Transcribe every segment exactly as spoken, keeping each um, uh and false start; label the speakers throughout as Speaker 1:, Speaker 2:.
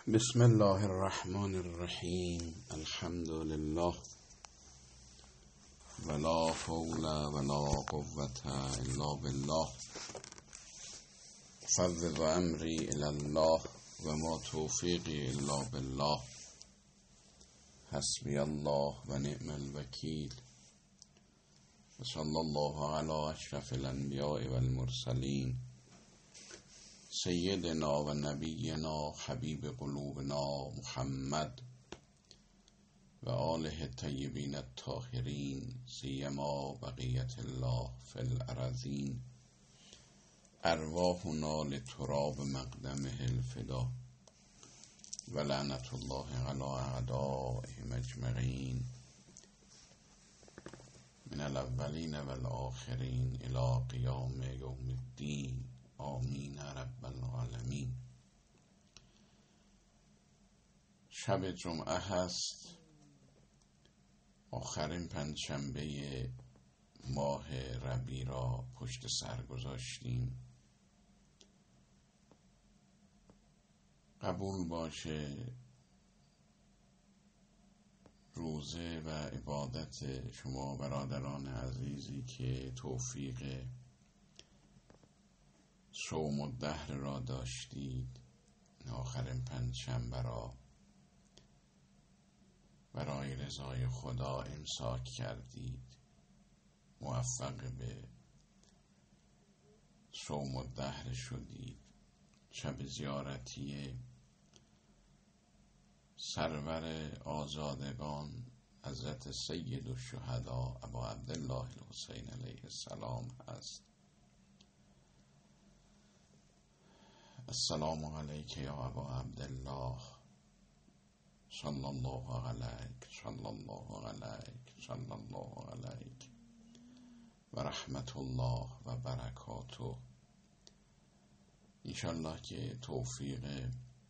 Speaker 1: بسم الله الرحمن الرحیم. الحمد لله ولا حول ولا قوة الا بالله. فوض امری الی الله و ما توفیقی الا بالله. حسبی الله و نعم الوکیل. و صلی الله علی اشرف الانبیاء و المرسلین سیدنا و نبینا حبیب قلوبنا محمد و آله الطیبین الطاهرین سیما بقیت الله فی الارضین. ارواحنا لتراب مقدمه الفدا و لعنت الله علی اعدائهم اجمعین من الاولین و الاخرین الی قیام یوم الدین. آمین رب العالمین. شب جمعه هست، آخرین پنجشنبه ماه ربیع را پشت سر گذاشتیم. قبول باشه روزه و عبادت شما برادران عزیزی که توفیق صوم الدهر را داشتید، آخرین پنجشنبه را برای رضای خدا امساک کردید، موفق به صوم الدهر شدید. شب زیارتی سرور آزادگان حضرت سید الشهدا ابا عبدالله الحسین علیه السلام است. السلام علیک یا ابا عبدالله، صلی الله علیک صلی الله علیک صلی الله علیک و رحمت الله و برکاته. انشالله که توفیق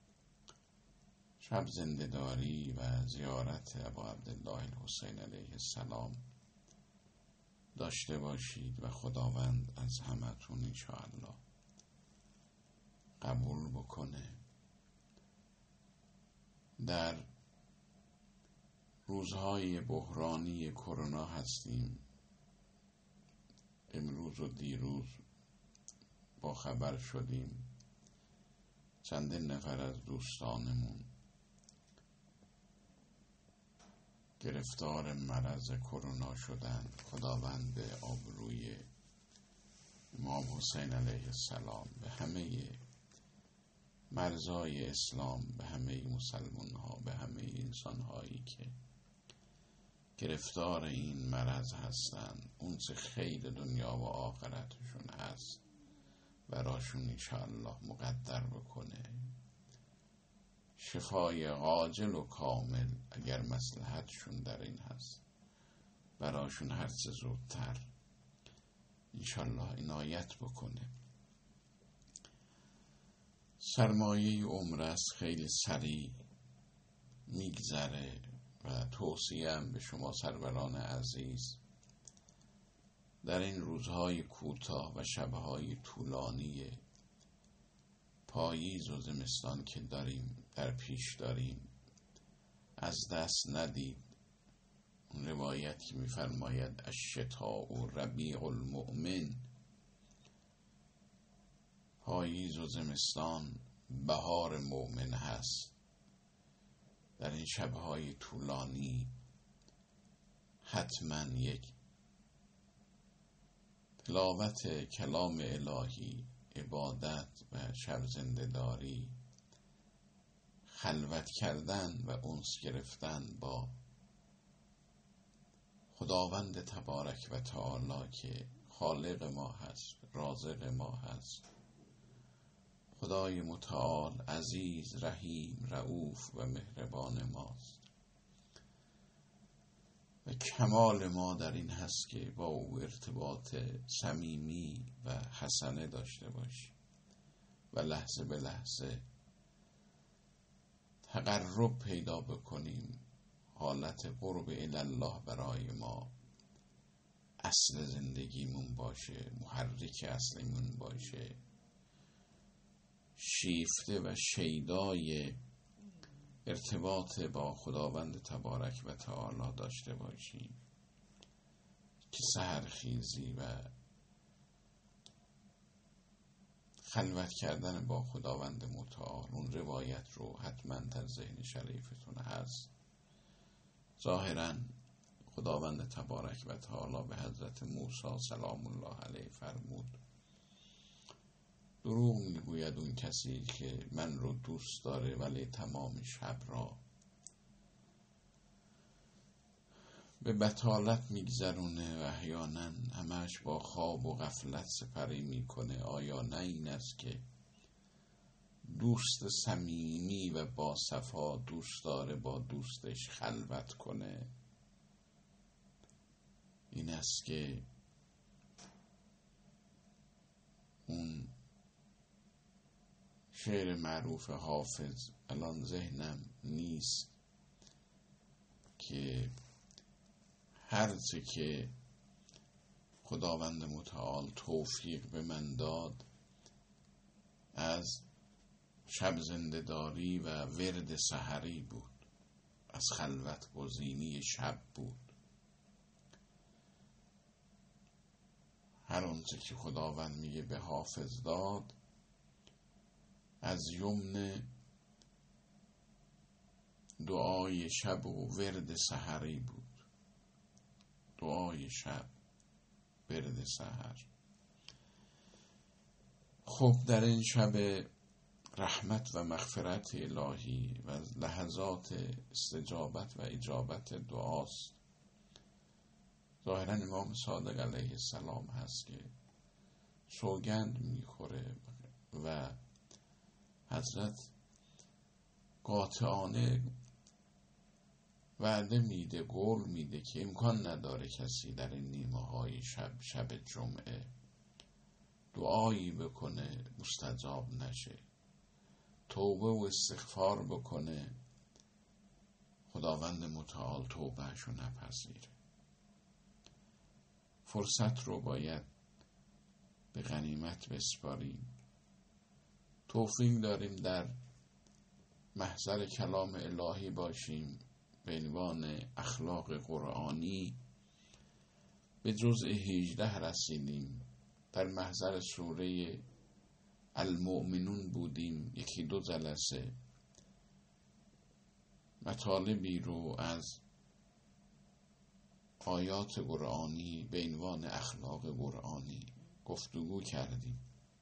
Speaker 1: شب زنده‌داری و زیارت ابا عبدالله الحسین علیه السلام داشته باشید و خداوند از همتون انشاءالله قبول بکنه. در روزهای بحرانی کرونا هستیم. امروز و دیروز با خبر شدیم چندین نفر از دوستانمون گرفتار مرض کرونا شدن. خداوند به آبروی امام حسین علیه السلام، به همه مرزای اسلام، به همه مسلمان ها، به همه انسان هایی که گرفتار این مرض هستند، اون چه خیر دنیا و آخرتشون هست براشون انشاءالله مقدر بکنه. شفای عاجل و کامل اگر مصلحتشون در این هست براشون هر چه زودتر انشاءالله عنایت بکنه. سرمایه عمر است، خیلی سریع میگذره و توصیه‌ام به شما سروران عزیز در این روزهای کوتاه و شبهای طولانی پاییز و زمستان که داریم در پیش داریم از دست ندید. اون روایت که می‌فرماید الشتاء و ربیع المؤمن، پاییز و زمستان بهار مؤمن هست. در این شبهای طولانی حتما یک تلاوت کلام الهی، عبادت و شب زنده‌داری، خلوت کردن و انس گرفتن با خداوند تبارک و تعالی که خالق ما هست، رازق ما هست، خدای متعال عزیز رحیم رؤوف و مهربان ماست. و کمال ما در این هست که با او ارتباط صمیمی و حسنه داشته باشیم و لحظه به لحظه تقرب پیدا بکنیم. حالت قرب الله برای ما اصل زندگیمون باشه، محرک اصلیمون باشه. شیفته و شیدای ارتباط با خداوند تبارک و تعالی داشته باشیم که سحرخیزی و خلوت کردن با خداوند متعال، اون روایت رو حتما در ذهن شریفتون هست. ظاهراً خداوند تبارک و تعالی به حضرت موسی سلام الله علیه فرمود دروغ میگوید اون کسی که من رو دوست داره ولی تمام شب را به بطالت میگذرونه و احیانا همش با خواب و غفلت سپری میکنه. آیا نه این است که دوست صمیمی و با صفا دوست داره با دوستش خلوت کنه؟ این است که اون شعر معروف حافظ الان ذهنم نیست که هرچه که خداوند متعال توفیق به من داد از شب زنده‌داری و ورد سحری بود، از خلوت گزینی شب بود. هر آنچه که خداوند میگه به حافظ داد از یمن دعای شب و ورد سحری بود. دعای شب، ورد سحر. خب در این شب رحمت و مغفرت الهی و لحظات استجابت و اجابت دعاست. ظاهرا امام صادق علیه السلام هست که سوگند میخوره و حضرت قاطعانه وعده میده، قول میده که امکان نداره کسی در این نیمه های شب شب جمعه دعایی بکنه مستجاب نشه، توبه و استغفار بکنه خداوند متعال توبهشو نپذیره. فرصت رو باید به غنیمت بسپاریم. توفیق داریم در محضر کلام الهی باشیم به عنوان اخلاق قرآنی. به جزء هجده رسیدیم، در محضر سوره المؤمنون بودیم. یکی دو جلسه مطالبی رو از آیات قرآنی به عنوان اخلاق قرآنی گفتگو کردیم.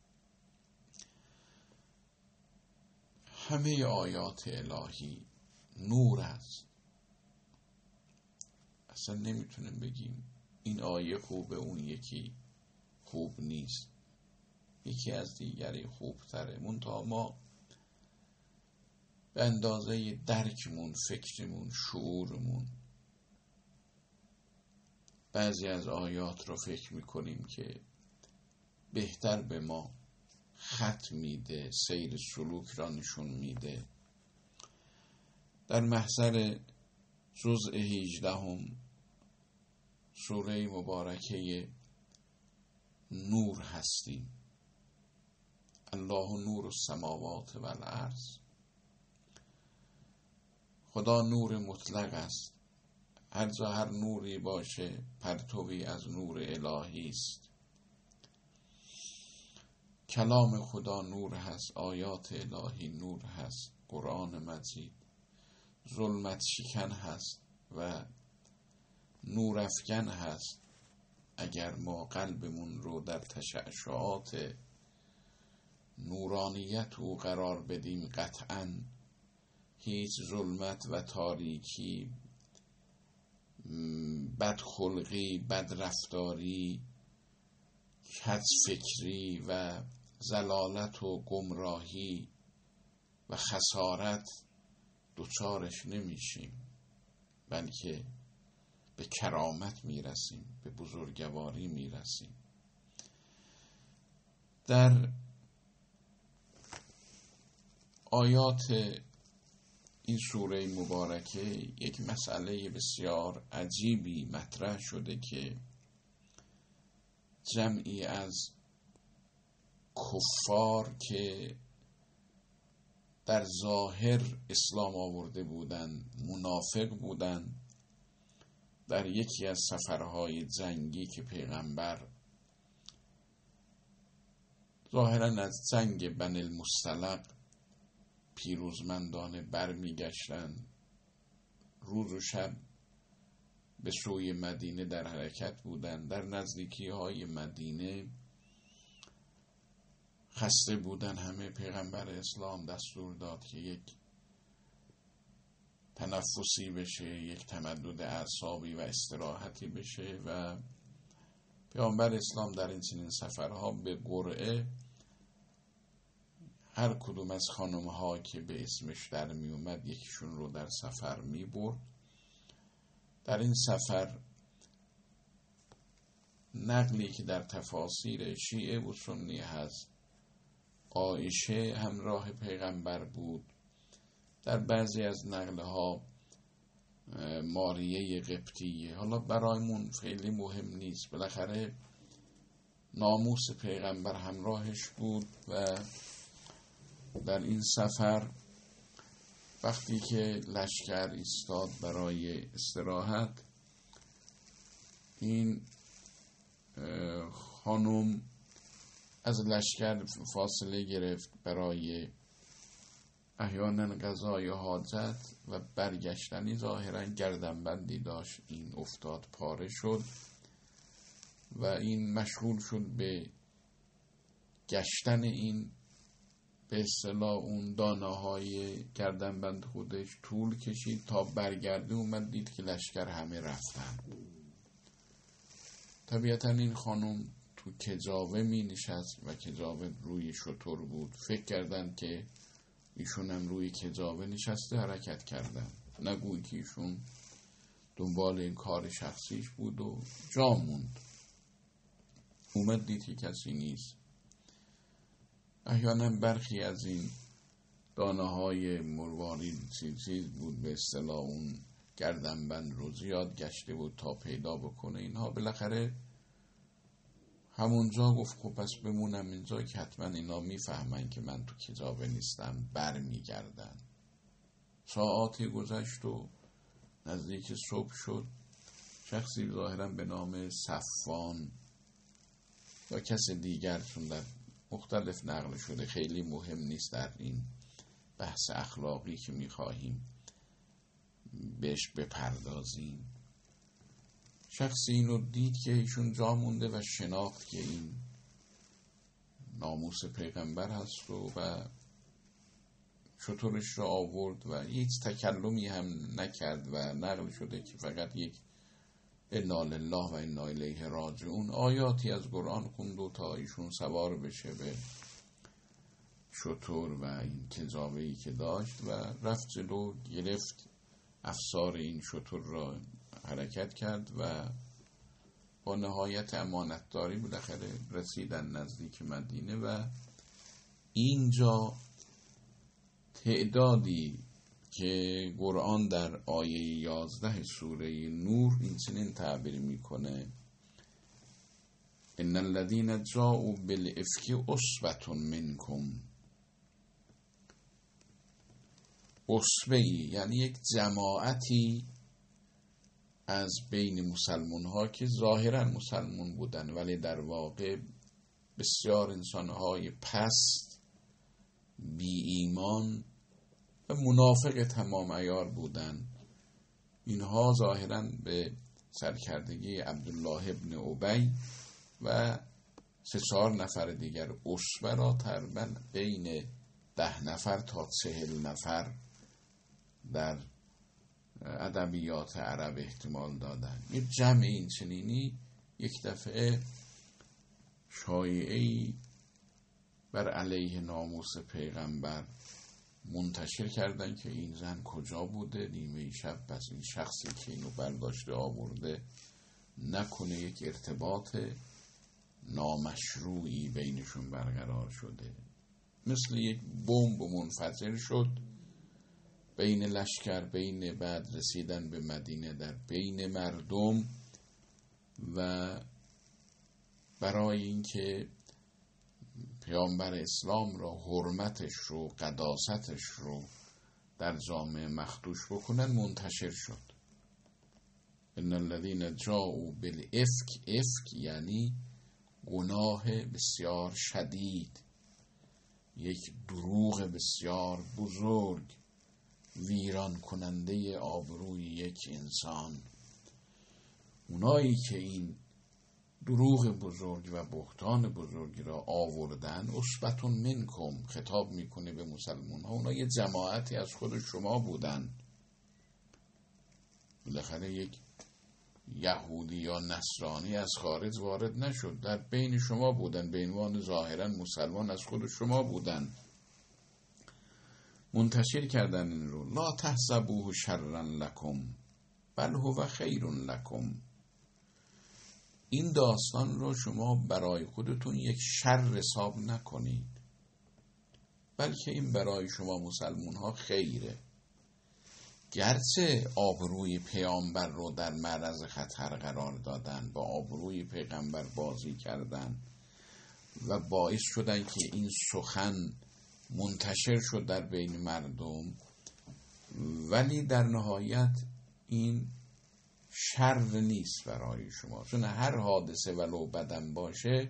Speaker 1: همه آیات الهی نور است. اصلا نمیتونیم بگیم این آیه خوبه اون یکی خوب نیست، یکی از دیگری خوبتره. منتها ما به اندازه درکمون، فکرمون، شعورمون بعضی از آیات رو فکر میکنیم که بهتر به ما خط میده، سیر سلوک را نشون میده. در محضر جزء هجدهم سوره مبارکه نور هستیم. الله نور السماوات و الارض. خدا نور مطلق است. هر جا هر نوری باشه پرتوی از نور الهی است. کلام خدا نور هست، آیات الهی نور هست، قرآن مجید ظلمت شکن هست و نور افکن هست. اگر ما قلبمون رو در تشعشعات نورانیت او قرار بدیم، قطعاً هیچ ظلمت و تاریکی، بدخلقی، بدرفتاری، کج فکری و ضلالت و گمراهی و خسارت دوچارش نمیشیم، بلکه به کرامت میرسیم، به بزرگواری میرسیم. در آیات این سوره مبارکه یک مسئله بسیار عجیبی مطرح شده که جمعی از کفار که در ظاهر اسلام آورده بودند منافق بودند. در یکی از سفرهای جنگی که پیغمبر ظاهرا از جنگ بنی المصطلق پیروزمندانه برمیگشتند، روز و شب به سوی مدینه در حرکت بودند. در نزدیکی های مدینه خسته بودن همه. پیغمبر اسلام دستور داد که یک تنفسی بشه، یک تمدد اعصابی و استراحتی بشه و پیغمبر اسلام در این چنین سفرها به قرعه هر کدوم از خانمها که به اسمش در می اومد یکیشون رو در سفر می برد. در این سفر نقلی که در تفاسیر شیعه و سنی هست، عایشه همراه پیغمبر بود. در بعضی از نقلها ماریه قبطیه. حالا برایمون خیلی مهم نیست، بالاخره ناموس پیغمبر همراهش بود و در این سفر وقتی که لشکر ایستاد برای استراحت، این خانم از لشکر فاصله گرفت برای احیانا قضای حاجت و برگشتنی. ظاهرا گردنبندی داشت، این افتاد پاره شد و این مشغول شد به گشتن این، به اصطلاح اون دانه های گردنبند خودش طول کشید تا برگرده. اومد دید که لشکر همه رفتن. طبیعتا این خانم تو کجاوه می نشست و کجاوه روی شتر بود. فکر کردن که ایشون هم روی کجاوه نشسته، حرکت کردن. نگوی که ایشون دنبال این کار شخصیش بود و جا موند. اومد دید که کسی نیست. احیانا برخی از این دانه های مروارید چیز بود، به اصطلاح اون گردنبند رو زیاد گشته بود تا پیدا بکنه اینها. بالاخره همونجا گفت خب پس بمونم اینجا که حتما اینا میفهمن که من تو کجاوه نیستم، بر میگردن. ساعاتی گذشت و نزدیک صبح شد. شخصی ظاهرا به نام صفوان یا کس دیگر، چون در مختلف نقل شده، خیلی مهم نیست در این بحث اخلاقی که میخواهیم بهش بپردازیم، شخصی اینو دید که ایشون جا مونده و شناخت که این ناموس پیغمبر هست و, و شترش رو آورد و هیچ تکلمی هم نکرد و نقل شده که فقط یک انا لله و انا الیه راجعون آیاتی از قرآن خوند و تا ایشون سوار بشه به شتر و این کجاوه‌ای که داشت و رفت جلو، گرفت افسار این شتر را، حرکت کرد و با نهایت امانتداری بالاخره رسیدن نزدیک مدینه و اینجا تعدادی که قرآن در آیه یازده سوره نور این چنین تعبیر میکنه: ان الذين جاءوا بالافك عصبة منكم. عصبه یعنی یک جماعتی از بین مسلمان ها که ظاهرا مسلمان بودن ولی در واقع بسیار انسان های پست، بی ایمان و منافق تمام عیار بودن. اینها ظاهرا به سرکردگی عبدالله ابن ابی و سه چهار نفر دیگر عصبه را تقریبا بین ده نفر تا چهل نفر در ادبیات عرب احتمال دادن. یک جمع این چنینی یک دفعه شایعه‌ای بر علیه ناموس پیغمبر منتشر کردن که این زن کجا بوده نیمه شب، پس این شخصی که اینو برداشته آورده نکنه یک ارتباط نامشروعی بینشون برقرار شده. مثل یک بمب منفجر شد بین لشکر، بین بعد رسیدن به مدینه در بین مردم و برای اینکه پیامبر اسلام را، حرمتش رو، قداستش رو در جامعه مخدوش بکنن منتشر شد. ان الذین جاءوا بالافک، افک یعنی گناه بسیار شدید، یک دروغ بسیار بزرگ، ویران کننده آبروی یک انسان. اونایی که این دروغ بزرگ و بهتان بزرگی را آوردن، اصبتون منکم، خطاب میکنه به مسلمان ها، اونا یه جماعتی از خود شما بودن. بالاخره یک یهودی یا نصرانی از خارج وارد نشد، در بین شما بودن، به عنوان ظاهرا مسلمان از خود شما بودن، منتشر کردن این رو. لا تحسبوه شرا لکم بل هو خیر لکم. این داستان رو شما برای خودتون یک شر حساب نکنید، بلکه این برای شما مسلمان ها خیره. گرچه آبروی پیامبر رو در معرض خطر قرار دادن، با آبروی پیغمبر بازی کردن و باعث شدن که این سخن منتشر شد در بین مردم، ولی در نهایت این شر نیست برای شما، چون هر حادثه ولو بدن باشه،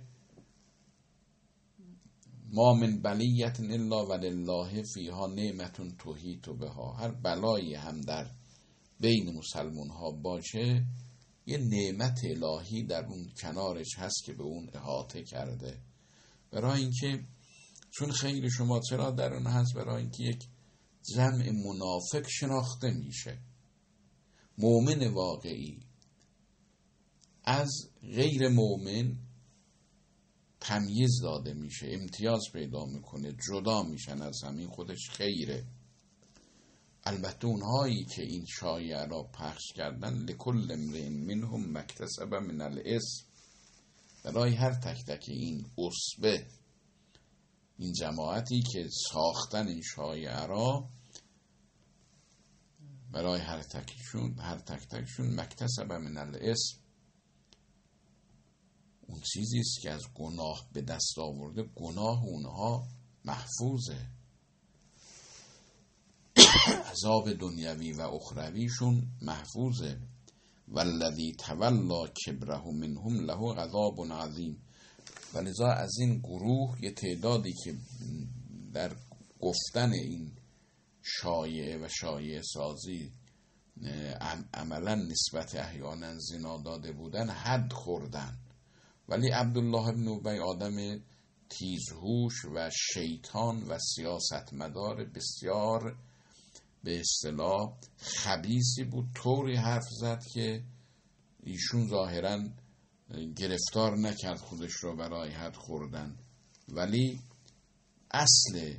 Speaker 1: ما من بلیت الا ولله فیها نعمت تحیط بها، هر بلایی هم در بین مسلمان ها باشه یه نعمت الهی در اون کنارش هست که به اون احاطه کرده. برای اینکه چون خیر شما چرا در اون هست؟ برای اینکه یک جمع منافق شناخته میشه. مؤمن واقعی از غیر مؤمن تمییز داده میشه، امتیاز پیدا میکنه، جدا میشن از همین، خودش خیره. البته اونهایی که این شایعه را پخش کردن، لکل امرئ منهم مکتسب من الاثم، برای هر تک تک این عصبه، این جماعتی که ساختن این شایعه را، برای هر تکشون هر تک تکشون مکتسب من الاثم، اون چیزی است که از گناه به دست آورده، گناه اونها محفوظه، عذاب دنیوی و اخرویشون محفوظه. والذی تولی کبره منهم له عذاب عظیم. ولذا از این گروه یه تعدادی که در گفتن این شایعه و شایعه سازی عملا نسبت احیانا زنا داده بودن، حد خوردن. ولی عبدالله بن ابی آدم تیزهوش و شیطان و سیاستمدار بسیار به اصطلاح خبیثی بود، طوری حرف زد که ایشون ظاهراً گرفتار نکرد خودش رو برای حد خوردن، ولی اصل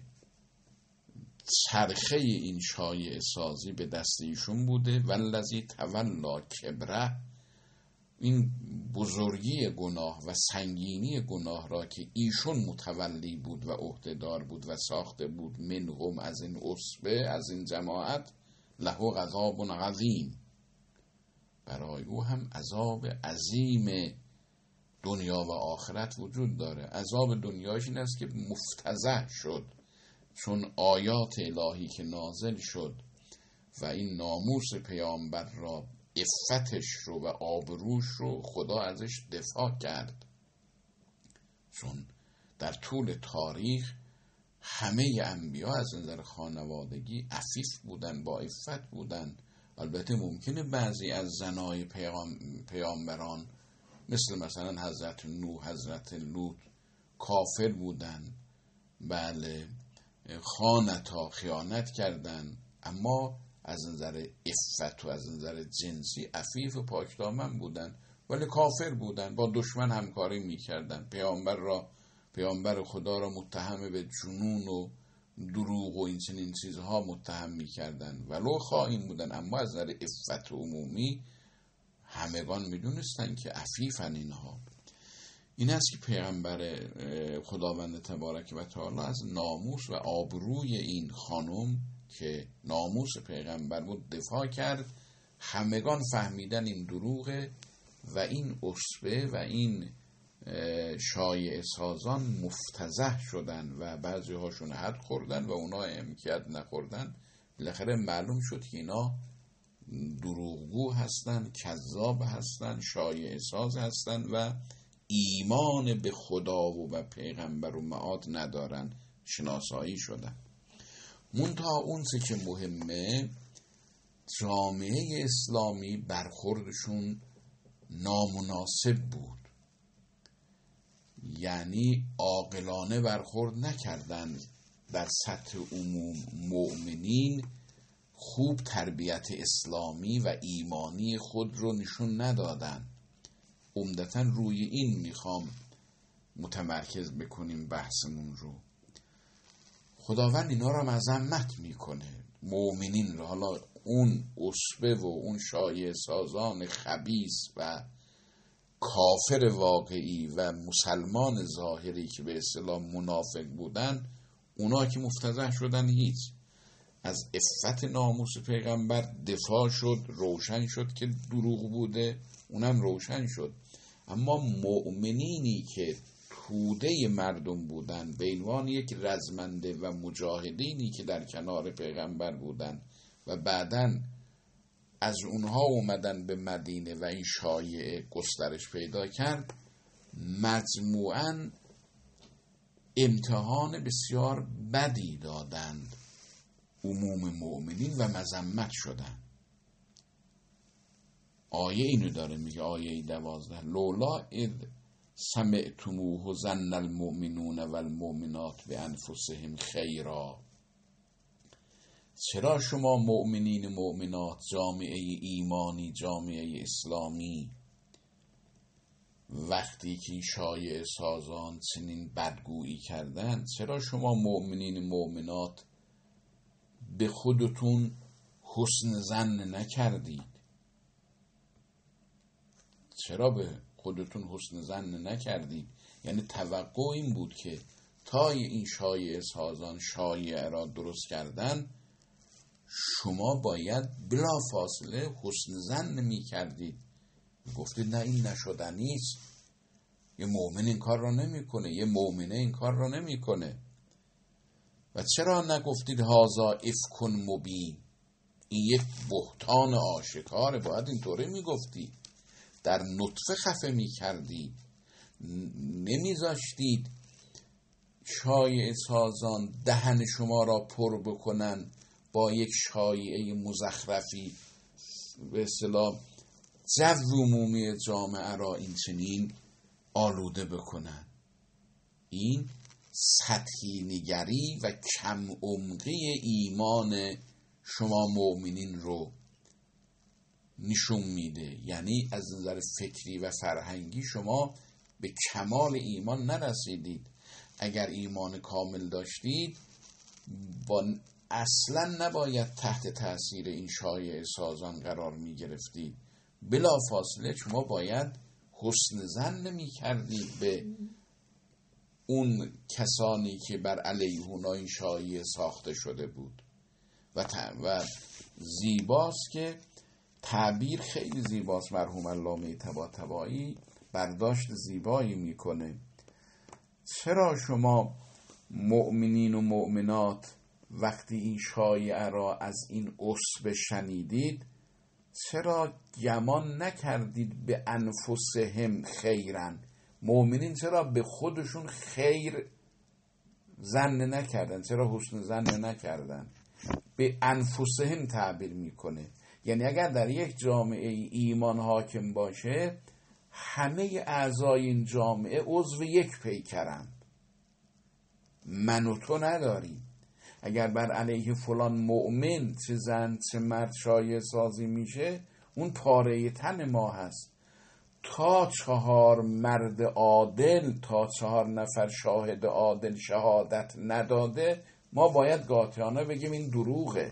Speaker 1: چرخه این شایعه سازی به دست ایشون بوده. والذی تولی کبره، این بزرگی گناه و سنگینی گناه را که ایشون متولی بود و عهدهدار بود و ساخته بود، منهم از این عصبه، از این جماعت، له عذاب عظیم، برای او هم عذاب عظیم دنیا و آخرت وجود داره. عذاب دنیاش این است که مفتضح شد، چون آیات الهی که نازل شد و این ناموس پیامبر را، عفتش رو و آبروش رو خدا ازش دفاع کرد. چون در طول تاریخ همه انبیا از نظر خانوادگی عفیف بودن، با عفت بودن. البته ممکنه بعضی از زنای پیام پیامبران مثل مثلا حضرت نوح، حضرت لوط کافر بودن، بله، خانتا، خیانت کردن، اما از نظر عفت و از نظر جنسی عفیف و پاکدامن بودن، ولی کافر بودن، با دشمن همکاری میکردن، پیامبر را پیامبر خدا را متهم به جنون و دروغ و این چنین چیزها متهم میکردن، ولو خائن بودن، اما از نظر عفت عمومی همگان میدونستن که عفیفن اینها. این است که پیغمبر خداوند تبارک و تعالی از ناموس و آبروی این خانم که ناموس پیغمبر بود دفاع کرد. همگان فهمیدن این دروغه و این عصبه و این شایعه سازان مفتضح شدن و بعضی هاشون حد خوردن و اونا هم که حد نخوردن بالاخره معلوم شد که اینا دروغگو هستن، کذاب هستن، شایعه ساز هستن و ایمان به خدا و به پیغمبر و معاد ندارن، شناسایی شدن. منتها اون چه که مهمه، جامعه اسلامی برخوردشون نامناسب بود، یعنی عاقلانه برخورد نکردن. در سطح عموم مؤمنین خوب تربیت اسلامی و ایمانی خود رو نشون ندادن. عمدتاً روی این میخوام متمرکز بکنیم بحثمون رو. خداوند اینا رو مذمت میکنه، مؤمنین رو. حالا اون عصبه و اون شایعه سازان خبیث و کافر واقعی و مسلمان ظاهری که به اصطلاح منافق بودن، اونا که مفتضح شدن هیچ. از عفت ناموس پیغمبر دفاع شد، روشن شد که دروغ بوده، اونم روشن شد. اما مؤمنینی که توده مردم بودن، به عنوان یک رزمنده و مجاهدینی که در کنار پیغمبر بودن و بعداً از اونها اومدن به مدینه و این شایعه گسترش پیدا کرد، مجموعاً امتحان بسیار بدی دادند عموم مؤمنین و مذمت شدند. آیه اینو داره میگه، آیه دوازده: لولا اذ سمعتموه ظن المؤمنون والمؤمنات بانفسهم خیرا. چرا شما مؤمنین مؤمنات، جامعه ایمانی، جامعه اسلامی، وقتی که این شایعه سازان چنین بدگویی کردن، چرا شما مؤمنین مؤمنات به خودتون حسن ظن نکردید؟ چرا به خودتون حسن ظن نکردید؟ یعنی توقع این بود که تا این شایعه سازان شایعه را درست کردن، شما باید بلا فاصله حسن ظن می کردید، گفتید نه این نشدنی است، یه مؤمن این کار را نمی کنه، یه مؤمنه این کار را نمی کنه. و چرا نگفتید هازا افکن مبین، این یک بهتان آشکاره، باید اینطوری می گفتید، در نطفه خفه می کردید، نمی زاشتید شایعه سازان دهن شما را پر بکنن با یک شایعه مزخرفی، به اصطلاح جو عمومی جامعه را این چنین آلوده بکنن. این سطحی نگری و کم عمقی ایمان شما مؤمنین رو نشون میده. یعنی از نظر فکری و فرهنگی شما به کمال ایمان نرسیدید. اگر ایمان کامل داشتید، با اصلا نباید تحت تاثیر این شایعه سازان قرار می گرفتید. بلا فاصله شما باید حسن ظن می کردید به اون کسانی که بر علیه اونا این شایعه ساخته شده بود. و, و زیباست که تعبیر خیلی زیباست، مرحوم علامه طباطبایی برداشت زیبایی میکنه. چرا شما مؤمنین و مؤمنات وقتی این شایعه را از این عصبه شنیدید، چرا گمان نکردید به انفسهم خیرن؟ مؤمنین چرا به خودشون خیر ظن نکردن؟ چرا حسن ظن نکردن؟ به انفسهم تعبیر میکنه. یعنی اگر در یک جامعه ایمان حاکم باشه، همه اعضای این جامعه عضو یک پیکرند، من و تو نداریم. اگر بر علیه فلان مؤمن چه زن چه مرد شایعه سازی میشه، اون پاره تن ما هست. تا چهار مرد عادل، تا چهار نفر شاهد عادل شهادت نداده، ما باید قاطعانه بگیم این دروغه،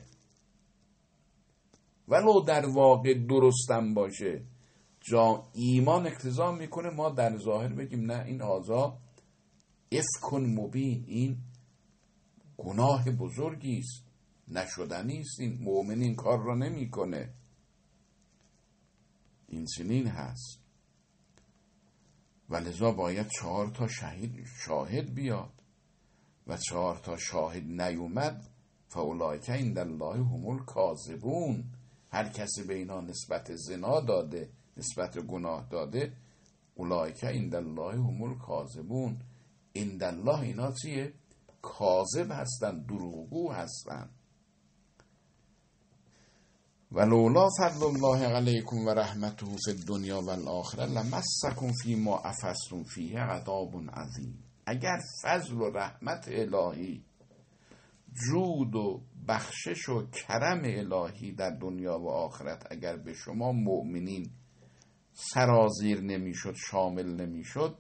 Speaker 1: ولو در واقع درستم باشه. جا ایمان اقتضا میکنه ما در ظاهر بگیم نه، این هازا افکن مبین، این گناه بزرگی است، نشدنی است، این مؤمن این کار را نمیکنه. این چنین هست. و لذا باید چهار تا شهید شاهد بیاد و چهار تا شاهد نیومد فاولئک عند الله هم الکاذبون. هر کسی به اینا نسبت زنا داده، نسبت گناه داده، اولئک عند الله هم الکاذبون. عند الله اینا چیه؟ کاذب هستن، دروغگو هستن. ولولا فضل الله علیکم و رحمته فی الدنیا و الاخره لمسکم فیما افضتم فیه عذاب عظیم. اگر فضل و رحمت الهی، جود و بخشش و کرم الهی در دنیا و آخرت اگر به شما مؤمنین سرازیر نمیشد، شامل نمیشد،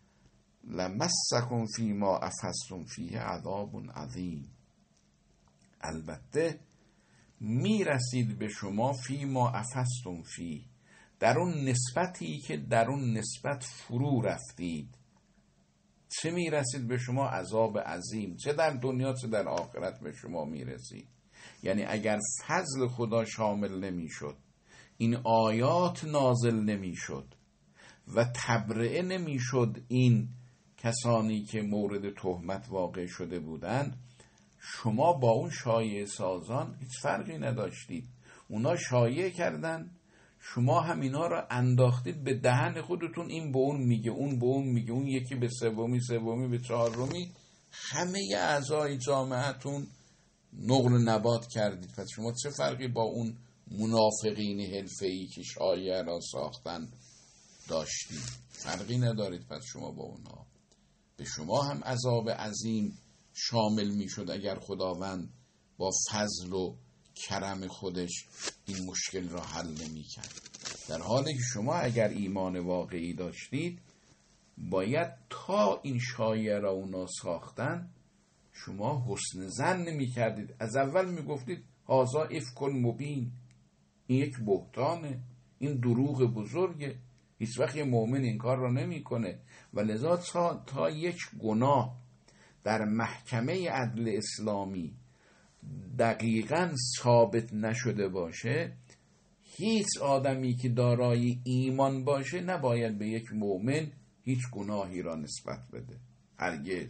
Speaker 1: لمسکم فیما افضتم فیه عذاب عظیم. البته میرسید به شما فیما افضتم فیه، در اون نسبتی که در اون نسبت فرو رفتید، چه میرسید به شما؟ عذاب عظیم، چه در دنیا چه در آخرت به شما میرسید. یعنی اگر فضل خدا شامل نمیشد، این آیات نازل نمیشد و تبرئه نمیشد این کسانی که مورد تهمت واقع شده بودند، شما با اون شایعه سازان هیچ فرقی نداشتید. اونا شایعه کردن، شما هم اینا را انداختید به دهن خودتون، این به اون میگه، اون به اون میگه، اون یکی به سومی، سومی به چهارمی، همه اعضای جامعهتون نقل نبات کردید. پس شما چه فرقی با اون منافقین حرفه‌ای که شایعه را ساختن داشتید؟ فرقی ندارید. پس شما با اونها، به شما هم عذاب عظیم شامل میشد اگر خداوند با فضل و کرم خودش این مشکل را حل نمی کرد. در حالی که شما اگر ایمان واقعی داشتید، باید تا این شایعه را اونا ساختن شما حسن ظن نمی کردید. از اول می گفتید هذا افک مبین، این یک بهتانه، این دروغ بزرگه، هیچ وقت یه مؤمن این کار را نمی کنه. و لذا تا, تا یک گناه در محکمه عدل اسلامی دقیقاً ثابت نشده باشه، هیچ آدمی که دارای ایمان باشه نباید به یک مؤمن هیچ گناهی را نسبت بده، هرگز.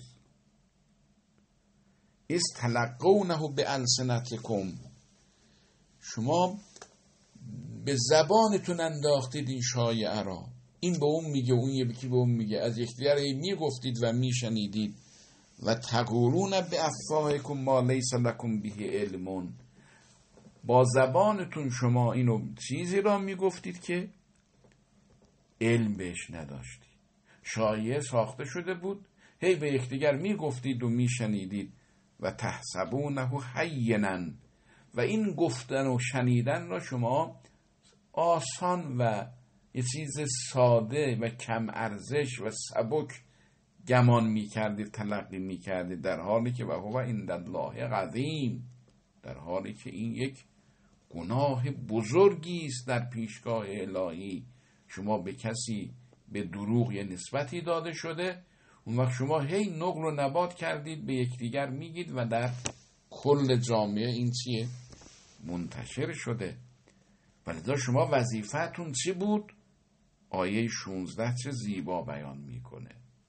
Speaker 1: استلقونه بالسنتکم، شما به زبانتون انداختید این شایعه را، این به اون میگه، اون یکی به اون میگه، از یکدیگر میگفتید و میشنیدید. و تقولون به افواهکم ما لیس لکم به علم، با زبانتون شما اینو چیزی را میگفتید که علم بهش نداشتید. شایعه ساخته شده بود، هی به یکدیگر میگفتید و میشنیدید. و تحسبونه هینا، و این گفتن و شنیدن را شما آسان و یه چیز ساده و کم ارزش و سبک گمان میکردید، تلقی میکردید، در حالی که و هو عند الله عظیم، در حالی که این یک گناه بزرگی است در پیشگاه الهی. شما به کسی به دروغ یه نسبتی داده شده، اون وقت شما هی نقل و نبات کردید، به یکدیگر میگید و در کل جامعه این چیه؟ منتشر شده. ولذا شما وظیفتون چی بود؟ آیه شانزده چه زیبا بیان میکنه.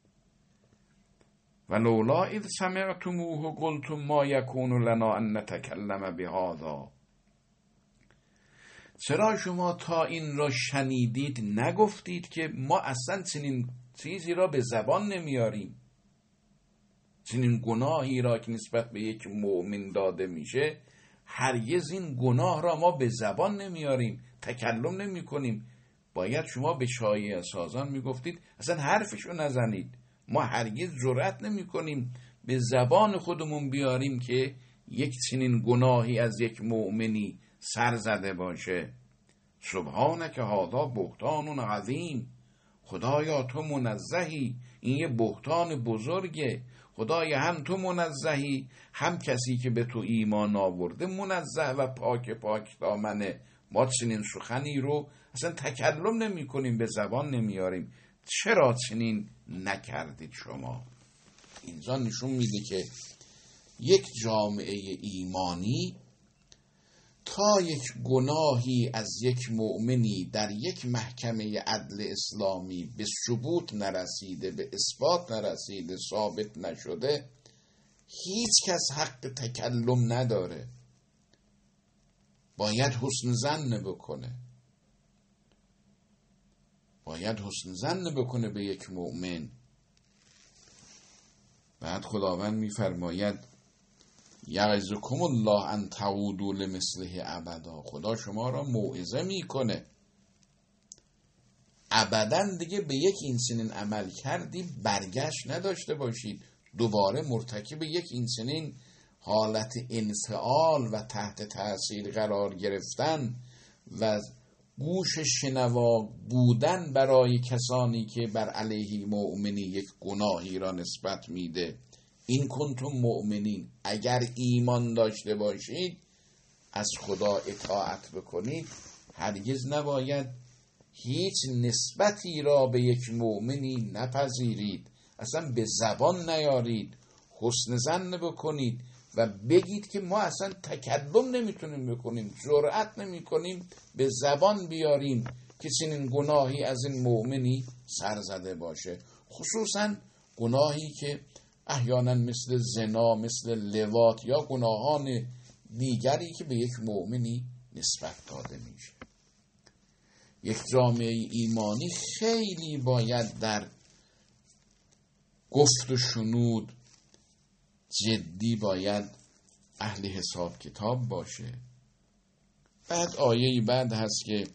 Speaker 1: ولولا اذ سمعتموه قلتم ما یکون لنا ان نتکلم بهذا، چرا شما تا این را شنیدید نگفتید که ما اصلا چنین چیزی را به زبان نمیاریم، چنین گناهی را که نسبت به یک مؤمن داده میشه، هرگز این گناه را ما به زبان نمیاریم، تکلم نمی کنیم. باید شما به شایعه سازان میگفتید اصلا حرفشو نزنید، ما هرگز جرأت نمی کنیم به زبان خودمون بیاریم که یک چنین گناهی از یک مؤمنی سر زده باشه. سبحانک هذا بهتان عظیم، خدایا تو منزهی، این یه بهتان بزرگه. خدایا هم تو منزهی، هم کسی که به تو ایمان آورده منزه و پاک پاک دامنه. ما چنین سخنی رو اصلا تکلم نمی کنیم، به زبان نمیاریم. چرا چنین نکردید شما؟ اینجا نشون میده که یک جامعه ایمانی تا یک گناهی از یک مؤمنی در یک محکمه عدل اسلامی به ثبوت نرسیده، به اثبات نرسیده، ثابت نشده، هیچ کس حق تکلم نداره. باید حسن ظن بکنه، باید حسن ظن بکنه به یک مؤمن. بعد خداوند میفرماید یعظکم الله ان تعودوا لمثله ابدا. خدا شما را موعظه میکنه ابدا دیگه به یک این چنین عمل کردی برگشت نداشته باشید، دوباره مرتکب یک این چنین حالت انفعال و تحت تاثیر قرار گرفتن و گوش شنوا بودن برای کسانی که بر علیه مؤمنی یک گناهی را نسبت میده. این کنتم مؤمنین، اگر ایمان داشته باشید از خدا اطاعت بکنید، هرگز نباید هیچ نسبتی را به یک مؤمنی نپذیرید، اصلا به زبان نیارید، حسن ظن بکنید و بگید که ما اصلا تکلم نمیتونیم بکنیم، جرأت نمیکنیم به زبان بیاریم که چنین گناهی از این مؤمنی سر زده باشه، خصوصا گناهی که احیانا مثل زنا، مثل لواط یا گناهان دیگری که به یک مؤمنی نسبت داده میشه. یک جامعه ایمانی خیلی باید در گفت و شنود جدی باید اهل حساب کتاب باشه. بعد آیه بعد هست که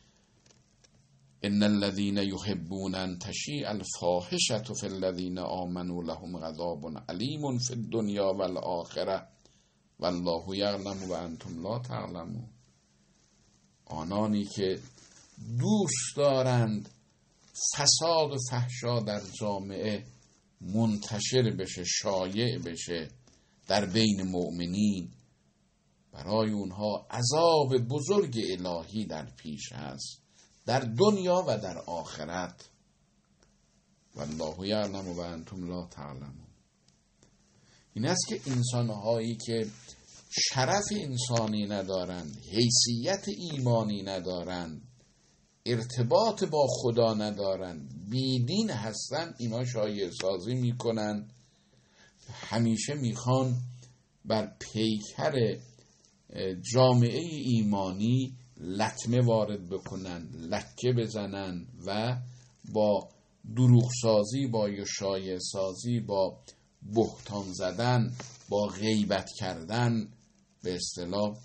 Speaker 1: ان الذين يحبون ان تشيع الفاحشه في الذين آمنوا لهم عذاب علیم في الدنيا والآخره والله یعلم و انتم لا تعلمون. آنانی که دوست دارند فساد و فحشا در جامعه منتشر بشه، شایع بشه در بین مؤمنین، برای اونها عذاب بزرگ الهی در پیش هست در دنیا و در آخرت. والله یعلم و انتم لا تعلمون. این است که انسانهایی که شرف انسانی ندارند، حیثیت ایمانی ندارند، ارتباط با خدا ندارند، بیدین هستند، اینا شایع سازی میکنن، همیشه میخوان بر پیکر جامعه ایمانی لطمه وارد بکنن، لکه بزنن و با دروغ سازی، با شایع سازی، با بهتان زدن، با غیبت کردن به اصطلاح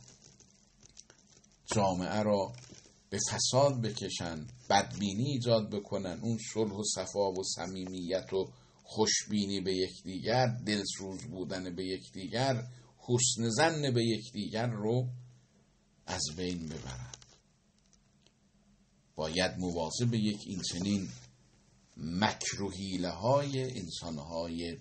Speaker 1: جامعه را به فساد بکشن، بدبینی ایجاد بکنن، اون صلح و صفا و صمیمیت و خوشبینی به یکدیگر، دلسوز بودن به یکدیگر، حسن ظن به یکدیگر رو از بین ببرند. باید مواظب یک این چنین مکر و حیله های انسانهای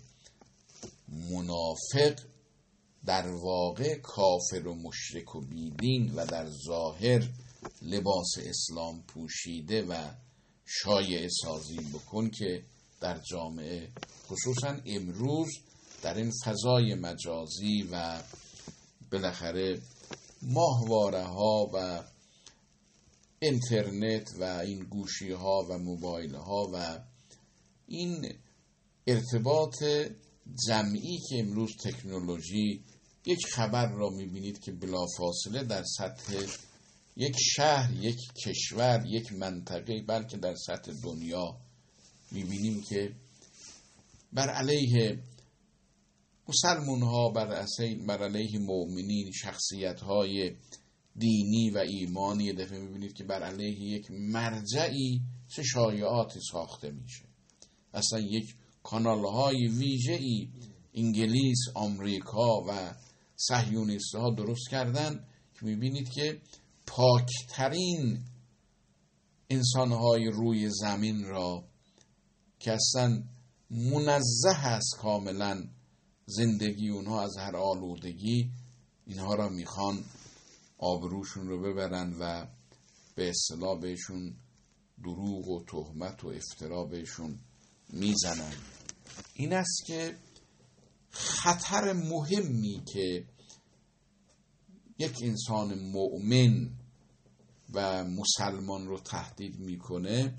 Speaker 1: منافق، در واقع کافر و مشرک و بیدین و در ظاهر لباس اسلام پوشیده و شایع سازی بکن که در جامعه خصوصا امروز در این فضای مجازی و بالاخره ماهواره ها و اینترنت و این گوشی ها و موبایل ها و این ارتباط جمعی که امروز تکنولوژی، یک خبر را میبینید که بلافاصله در سطح یک شهر، یک کشور، یک منطقه، بلکه در سطح دنیا میبینیم که بر علیه مسلمان ها، بر علیه مؤمنین، شخصیت های دینی و ایمانی، یه دفعه میبینید که بر علیه یک مرجعی چه شایعاتی ساخته میشه. اصلا یک کانال های ویژه‌ای انگلیس، آمریکا و صهیونیست ها درست کردن که میبینید که پاکترین انسانهای روی زمین را که اصلا منزه هست کاملا زندگی اونها از هر آلودگی، اینها را میخوان آبروشون رو ببرن و به اصطلاح بهشون دروغ و تهمت و افترا بهشون میزنن. این است که خطر مهمی که یک انسان مؤمن و مسلمان رو تهدید میکنه،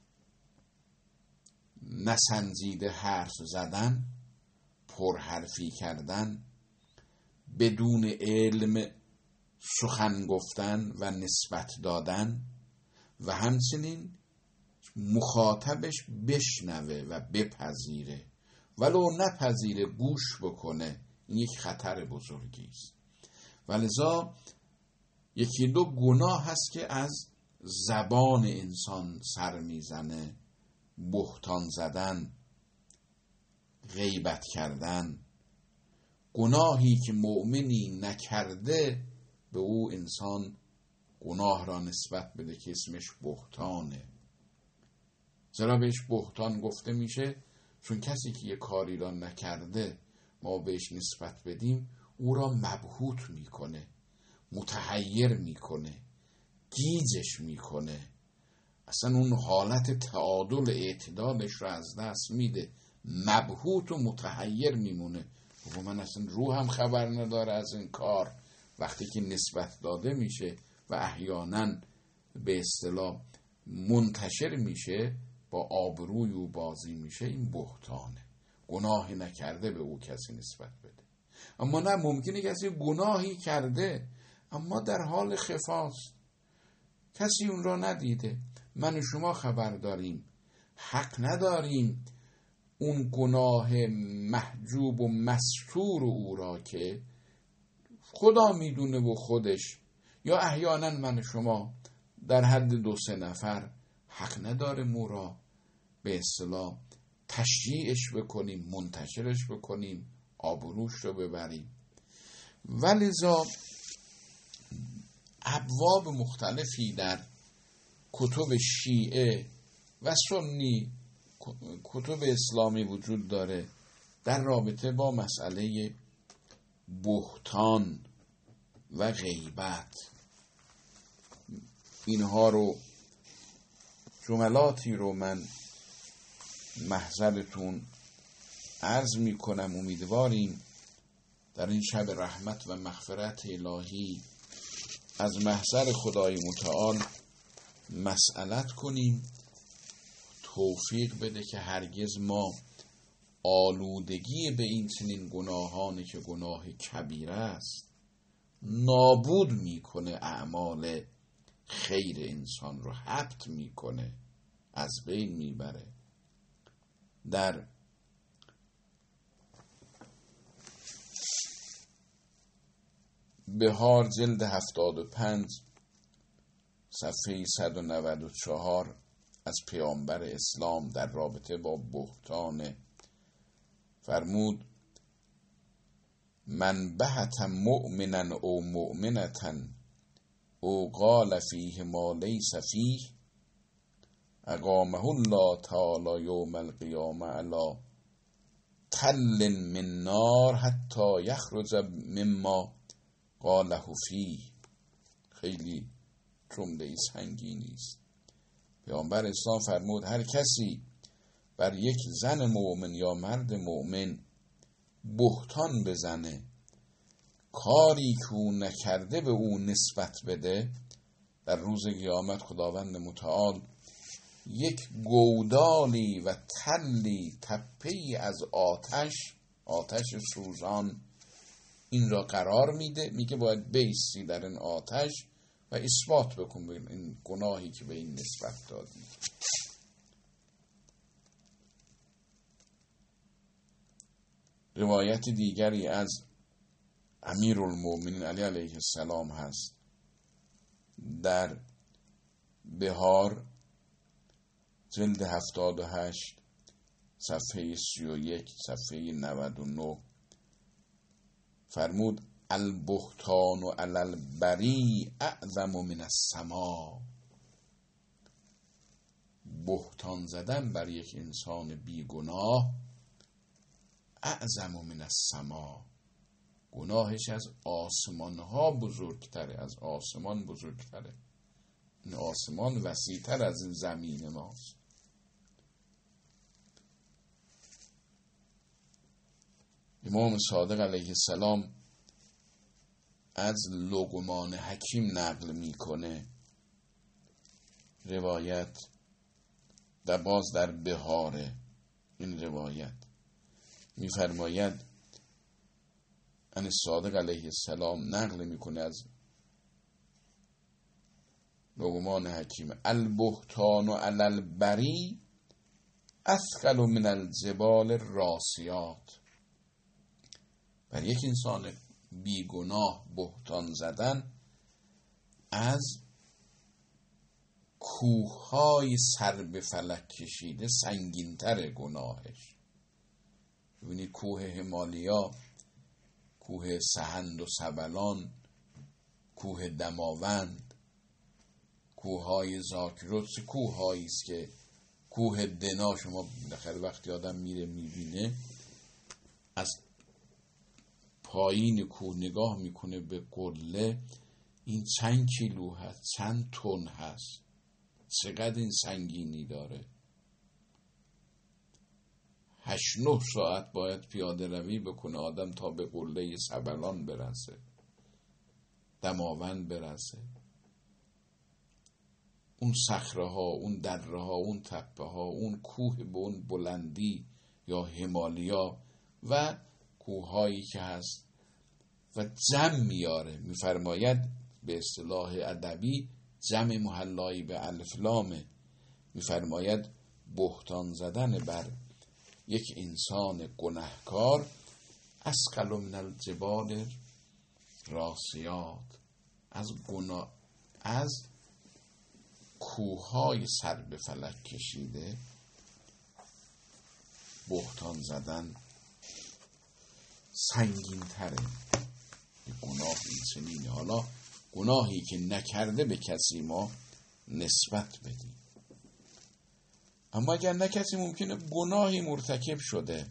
Speaker 1: نسنجیده حرف زدن، پرحرفی کردن، بدون علم سخن گفتن و نسبت دادن و همچنین مخاطبش بشنوه و بپذیره، ولو نپذیره گوش بکنه. این یک خطر بزرگی است. ولذا یکی دو گناه هست که از زبان انسان سر میزنه: بهتان زدن، غیبت کردن. گناهی که مؤمنی نکرده به او انسان گناه را نسبت بده که اسمش بهتانه. چرا بهش بهتان گفته میشه؟ چون کسی که یه کاری را نکرده ما بهش نسبت بدیم او را مبهوت میکنه، متحیر میکنه، گیجش میکنه، اصلا اون حالت تعادل اعتدالش را از دست میده، مبهوت و متحیر میمونه. و من اصلا روحم خبر نداره از این کار. وقتی که نسبت داده میشه و احیانا به اصطلاح منتشر میشه، با آبروی او بازی میشه، این بهتانه. گناه نکرده به او کسی نسبت بده. اما نه، ممکنه کسی گناهی کرده اما در حال خفاست، کسی اون را ندیده، من و شما خبر داریم. حق نداریم اون گناه محجوب و مستور او را که خدا میدونه و خودش، یا احیانا من و شما در حد دو سه نفر، حق نداره مو را به اصطلاح تشجیعش بکنیم، منتشرش بکنیم، آبروش رو ببریم. ولذا ابواب مختلفی در کتب شیعه و سنی، کتب اسلامی وجود داره در رابطه با مسئله بهتان و غیبت. اینها رو، جملاتی رو من محضرتون عرض می کنم. امیدواریم در این شب رحمت و مغفرت الهی از محضر خدای متعال مسئلت کنیم، توفیق بده که هرگز ما آلودگی به این چنین گناهانی که گناه کبیره است نابود میکنه، اعمال خیر انسان رو حبط میکنه، از بین میبره. در بهار جلد هفتاد و پنج صفحه صد و نود و چهار از پیامبر اسلام در رابطه با بهتان فرمود: من بهت مؤمنا او مؤمنتا او قال فیه ما لیس فیه اقامه الله تعالی یوم القیامه علی تل من نار حتی یخرج مما قاله فیه. خیلی جمله سنگینی است. پیامبر اسلام فرمود هر کسی بر یک زن مؤمن یا مرد مؤمن بهتان بزنه، کاری که او نکرده به او نسبت بده، در روز قیامت خداوند متعال یک گودالی و تلی تپه‌ای از آتش آتش سوزان این را قرار میده، میگه باید بیستی در این آتش و اثبات بکن به این گناهی که به این نسبت دادی. روایت دیگری از امیرالمؤمنین علی علیه السلام هست در بهار جلد هفتاد و هشت صفحه سی و یک صفحه نود و نه فرمود: البهتان و علی البری اعظم من السما. بهتان زدن بر یک انسان بیگناه اعظم من السما، گناهش از آسمان ها بزرگتره، از آسمان بزرگتره. این آسمان وسیع‌تر از این زمین ماست. امام صادق علیه السلام از لقمان حکیم نقل میکنه روایت و باز در بهاره این روایت میفرماید ان صادق علیه السلام نقل میکنه از لقمان حکیم البهتان و علی البری اثقل من الجبال الراسیات. بر یک انسان بیگناه بهتان زدن از کوههای سر به فلک کشیده سنگین‌تر گناهش. ببینید کوه همالیا، کوه سهند و سبلان، کوه دماوند، کوههای زاکروس، کوههایی است که کوه دنا شما بالاخره وقتی آدم میره میبینه از پایین کوه نگاه میکنه به قله، این چند کیلو هست، چند تن هست، چقدر این سنگینی داره. هشت نه ساعت باید پیاده روی بکنه آدم تا به قله سبلان برسه، دماوند برسه. اون صخره ها، اون دره ها، اون تپه ها، اون کوه به اون بلندی یا همالیا و کوه هایی که هست و جمع میاره. میفرماید به اصطلاح ادبی جمع محلایی به الف لامه. میفرماید بهتان زدن بر یک انسان گناهکار اثقل من الجبال راسیات، از گناه از کوههای سر به فلک کشیده بهتان زدن سنگین تره. گناه این چنینه. حالا گناهی که نکرده به کسی ما نسبت بدیم، اما اگر نه کسی ممکنه گناهی مرتکب شده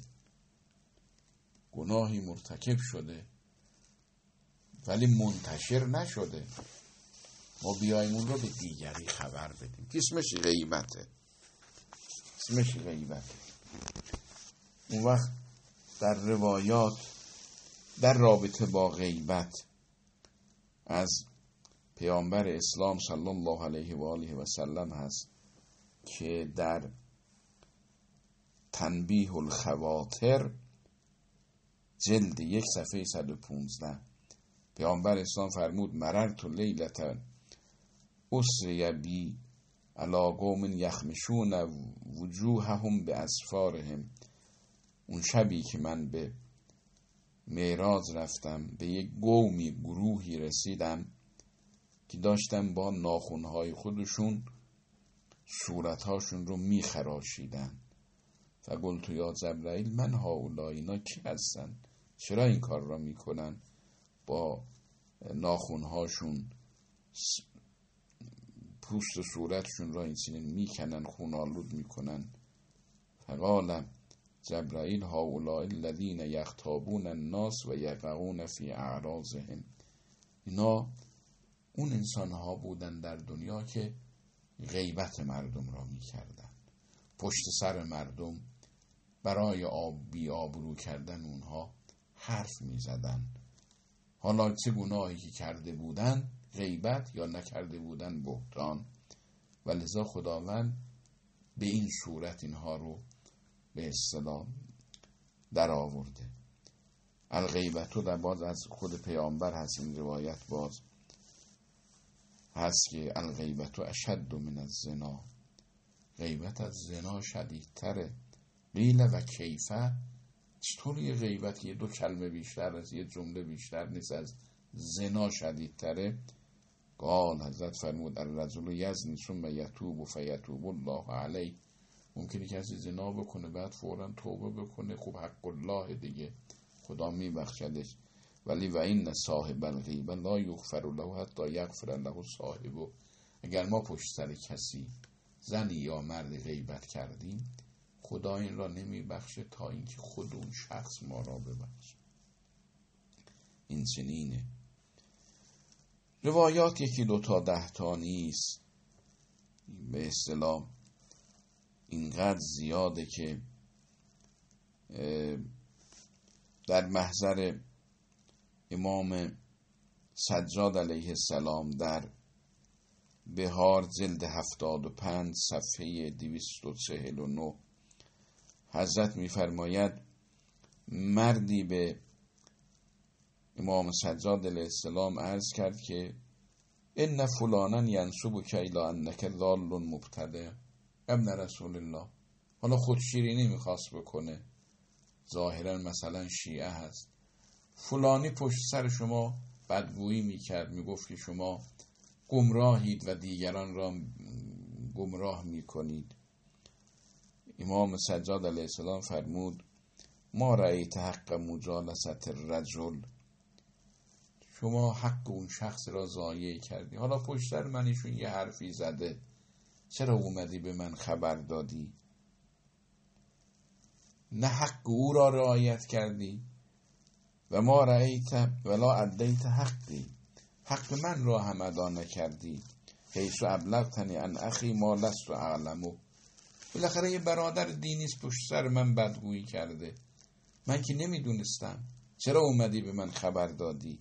Speaker 1: گناهی مرتکب شده ولی منتشر نشده، ما بیاییم اون رو به دیگری خبر بدیم که اسمش غیبته اسمش غیبته اون وقت در روایات در رابطه با غیبت از پیامبر اسلام صلی الله علیه و آله و سلم هست که در تنبیه الخواطر جلد یک صفحه صد و پانزده پیامبر اسلام فرمود مررت لیلة اسری بی علی قوم یخمشون وجوههم به اسفارهم. اون شبی که من به معراج رفتم به یک قومی گروهی رسیدم که داشتن با ناخنهای خودشون صورتهاشون رو میخراشیدن. فقلت یا جبرائیل من هؤلاء، اینا کی هستن؟ چرا این کار را میکنن؟ با ناخنهاشون پوست صورتشون را این چنین میکنن، خونالود میکنن. فقال جبرائیل هؤلاء الذین یغتابون الناس و یقعون فی اعراضهم. اینا اون انسان ها بودن در دنیا که غیبت مردم را میکردن، پشت سر مردم برای آب بی آبرو کردن اونها حرف میزدن. حالا چه گناهی که کرده بودن غیبت یا نکرده بودن بهتان، و لذا خداوند به این صورت اینها رو به اصطلاح در آورده. الغیبتو در باز از خود پیامبر هست این روایت باز هست که الغیبتو اشد من الزنا، غیبت از زنا شدیدتره. قیل و کیفه، چطور یه غیبت یه دو کلمه بیشتر از یه جمله بیشتر نیست از زنا شدیدتره؟ قال حضرت فرمود الرجل یزنی ثم یتوب فیتوب الله علیه. ممکنه کسی زنا بکنه بعد فوراً توبه بکنه، خب حق الله دیگه، خدا میبخشدش. ولی و این صاحب الغیبه لا یغفر له حتی یغفر له صاحبه. اگر ما پشت سر کسی زنی یا مرد غیبت کردیم خدا این را نمیبخشه تا اینکه خود اون شخص ما را ببخشه. این چنینه. روایات یکی دو تا ده تا نیست، به اصطلاح اینقدر زیاده که در محضر امام سجاد علیه السلام در بهار جلد هفتاد و پنج صفحه دویست و چهل و نه حضرت می‌فرماید مردی به امام سجاد علیه السلام عرض کرد که ان فلانا ینسبک الی انک ضال مبتدع. ابن رسول الله، حالا خودشیرینی میخواست بکنه، ظاهرا مثلا شیعه هست، فلانی پشت سر شما بدگویی میکرد، میگفت که شما گمراهید و دیگران را گمراه میکنید. امام سجاد علیه السلام فرمود ما رأیت حق مجالست الرجل، شما حق اون شخص را ضایع کردی. حالا پشت سر من ایشون یه حرفی زده، چرا اومدی به من خبر دادی؟ نه حق او را رعایت کردی و ما رأیت ولا ادیت حقی، حق من را هم ادا نکردی. حیث ابلغتنی ان اخی ما لست اعلمو، بالاخره یه برادر دینیست پشت سر من بدگویی کرده، من که نمیدونستم، چرا اومدی به من خبر دادی؟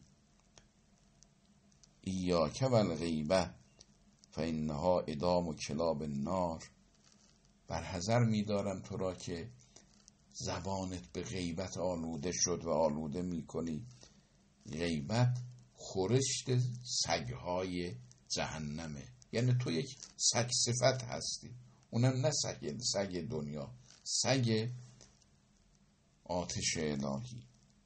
Speaker 1: ایاک والغیبه فانها ادام کلاب النار، برحذر می‌دارم تو را که زبانت به غیبت آلوده شد و آلوده می‌کنی. غیبت خورشت سگ‌های جهنمه، یعنی تو یک سگ صفت هستی، اونم نه سگ سگ دنیا، سگ آتش الهی.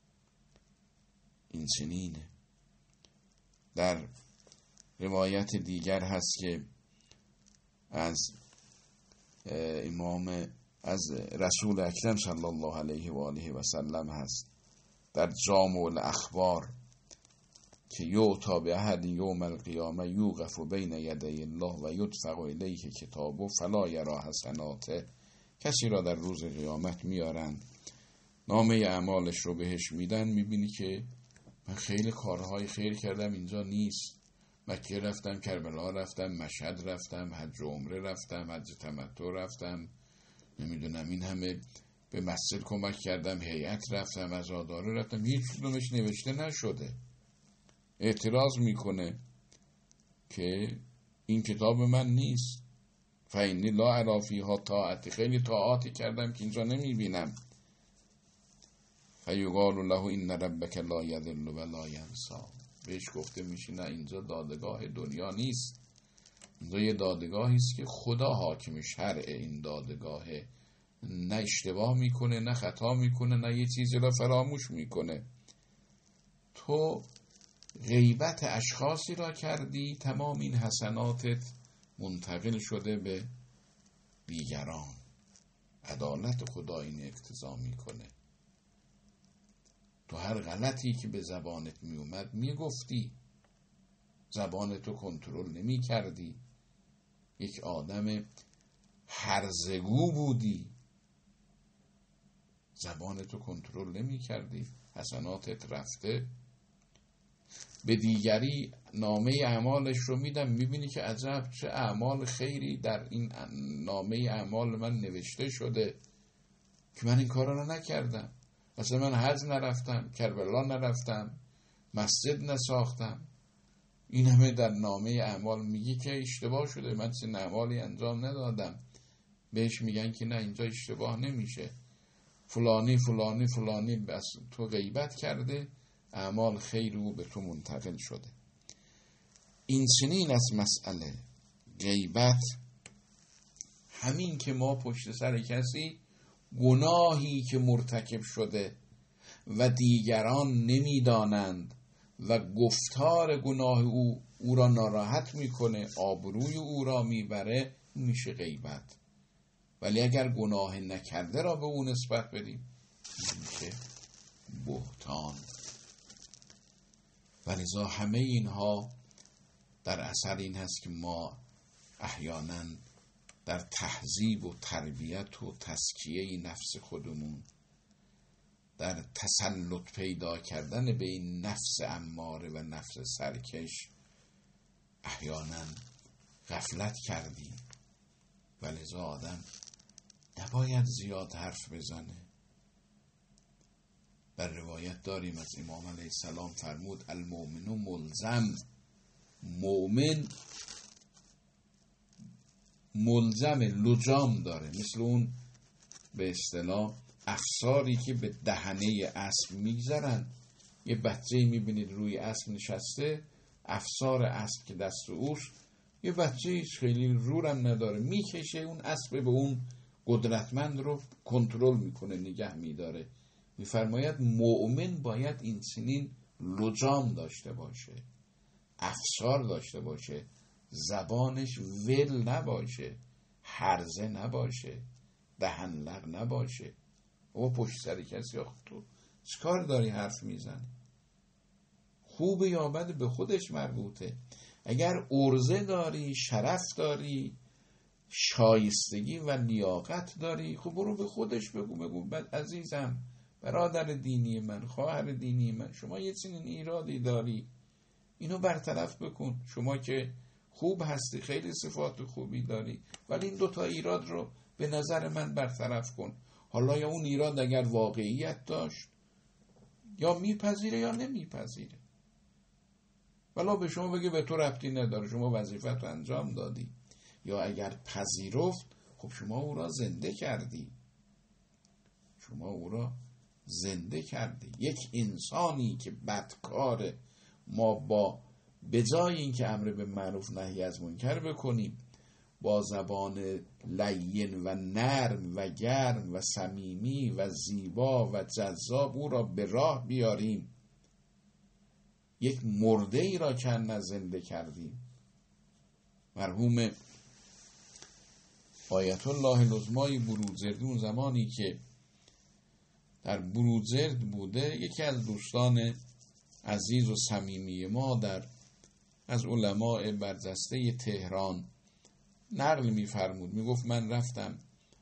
Speaker 1: این چنینه. در روایت دیگر هست که از امام از رسول اکرم صلی الله علیه و آله و سلم هست در جامع الاخبار که یعطی به احد یوم القیامه یوقف بین یدی الله و یدفع الیه کتابه فلا یرا حسناته، کسی را در روز قیامت میارن، نامه اعمالش رو بهش میدن، میبینی که من خیلی کارهای خیر کردم، اینجا نیست، مکه رفتم، کربلا رفتم، مشهد رفتم، حج و عمره رفتم، حج تمتع رفتم، نمیدونم این همه به مسجد کمک کردم، هیئت رفتم، عزاداره رفتم، هیچ کدومش نوشته نشده. اعتراض میکنه که این کتاب من نیست، فینی لا اری فیها طاعتی، خیلی طاعاتی کردم که اینجا نمیبینم. فیقال له این ربک لا یضل و لا ینسی، بهش گفته میشه نه، اینجا دادگاه دنیا نیست، اینجا یه دادگاهی است که خدا حاکم شرع این دادگاهه، نه اشتباه میکنه نه خطا میکنه نه یه چیزی را فراموش میکنه. تو غیبت اشخاصی را کردی، تمام این حسناتت منتقل شده به دیگران. عدالت خدا این اقتضا میکنه. تو هر غلطی که به زبانت می اومد می گفتی، زبانتو کنترل نمی کردی، یک آدم هرزگو بودی، زبانتو کنترل نمی کردی، حسناتت رفته. به دیگری نامه اعمالش رو میدم، میبینی که عجب چه اعمال خیری در این نامه اعمال من نوشته شده که من این کارا رو نکردم، مثلا من حج نرفتم، کربلا نرفتم، مسجد نساختم، این همه در نامه اعمال میگی که اشتباه شده، من چه اعمالی انجام ندادم. بهش میگن که نه، اینجا اشتباه نمیشه، فلانی فلانی فلانی بس تو غیبت کرده، اعمال خیر او به تو منتقل شده. این چنین از مسئله غیبت، همین که ما پشت سر کسی گناهی که مرتکب شده و دیگران نمیدانند و گفتار گناه او او را ناراحت میکنه، آبروی او را میبره، میشه غیبت. ولی اگر گناه نکرده را به او نسبت بدیم، میشه بهتان. ولذا همه اینها در اثر این هست که ما احیانا در تهذیب و تربیت و تزکیه نفس خودمون، در تسلط پیدا کردن به این نفس اماره و نفس سرکش احیانا غفلت کردیم. ولذا آدم نباید زیاد حرف بزنه، در روایت داریم از امام علیه السلام فرمود المؤمن ملزم، مؤمن ملزم، لجام داره، مثل اون به اصطلاح افساری که به دهنه اسب میگذرن. یه بچه میبینید روی اسب نشسته، افسار اسب که دست اوست، یه بچه هیچ خیلی رورم نداره، میکشه اون اسب به اون قدرتمند رو کنترل میکنه، نگه میداره. میفرماید مؤمن باید این سنین لجام داشته باشه، افسار داشته باشه، زبانش ول نباشه، هرزه نباشه، دهنلق نباشه. او پشت سر کسی آخه تو چیکار داری حرف میزنی؟ خوب یا بد به خودش مربوطه. اگر عرضه داری، شرف داری، شایستگی و لیاقت داری، خب برو به خودش بگو. بگو بد عزیزم، برادر دینی من، خواهر دینی من، شما یه چنین ایرادی داری، اینو برطرف بکن. شما که خوب هستی، خیلی صفات خوبی داری، ولی این دوتا ایراد رو به نظر من برطرف کن. حالا یا اون ایراد اگر واقعیت داشت یا میپذیره یا نمیپذیره، ولی به شما بگه به تو ربطی نداره، شما وظیفت رو انجام دادی. یا اگر پذیرفت، خب شما او را زنده کردی، شما او را زنده کردی. یک انسانی که بدکاره، ما با به جای این که امر به معروف نهی از منکر بکنیم، با زبان لین و نرم و گرم و صمیمی و زیبا و جذاب او را به راه بیاریم، یک مرده ای را کنه زنده کردیم. مرحوم آیت الله العظمای بروجردی اون زمانی که در بروجرد بوده، یکی از دوستان عزیز و صمیمی ما در از علماء برجسته تهران نقل می‌فرمود، میگفت من رفتم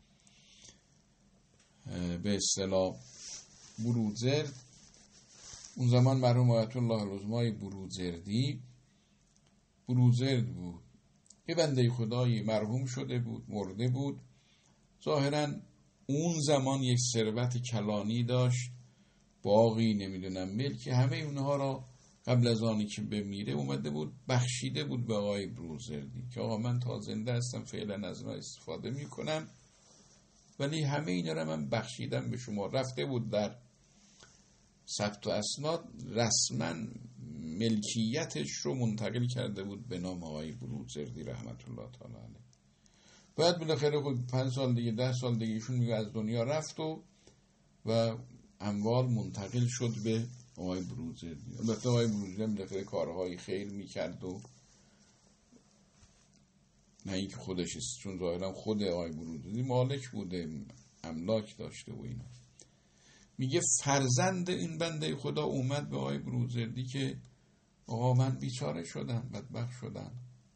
Speaker 1: به اصطلاح بروجرد. اون زمان مرحوم آیت الله العظمای بروجردی بروجرد بود، یه بنده خدایی مرحوم شده بود، مرده بود. ظاهراً اون زمان یک ثروت کلانی داشت، باقی نمیدونم ملکی، همه اونها را قبل از آنی که بمیره اومده بود بخشیده بود به آقای بروجردی که آقا من تا زنده هستم فعلا از ما استفاده میکنم، ولی همه اینا را من بخشیدم به شما. رفته بود در ثبت و اسناد رسما ملکیتش رو منتقل کرده بود به نام آقای بروجردی رحمت الله تعالی علیه. بعد بالاخره خود پنج سال دیگه، ده سال دیگه ایشون میگه از دنیا رفت و و اموال منتقل شد به آقای بروجردی. البته آقای بروجردی بالاخره کارهای خیر میکرد و نه اینکه خودش است، چون ظاهرا خود آقای بروجردی مالک بوده، املاک داشته و اینا. میگه فرزند این بنده خدا اومد به آقای بروجردی که آقا من بیچاره شدم، بدبخت شدم.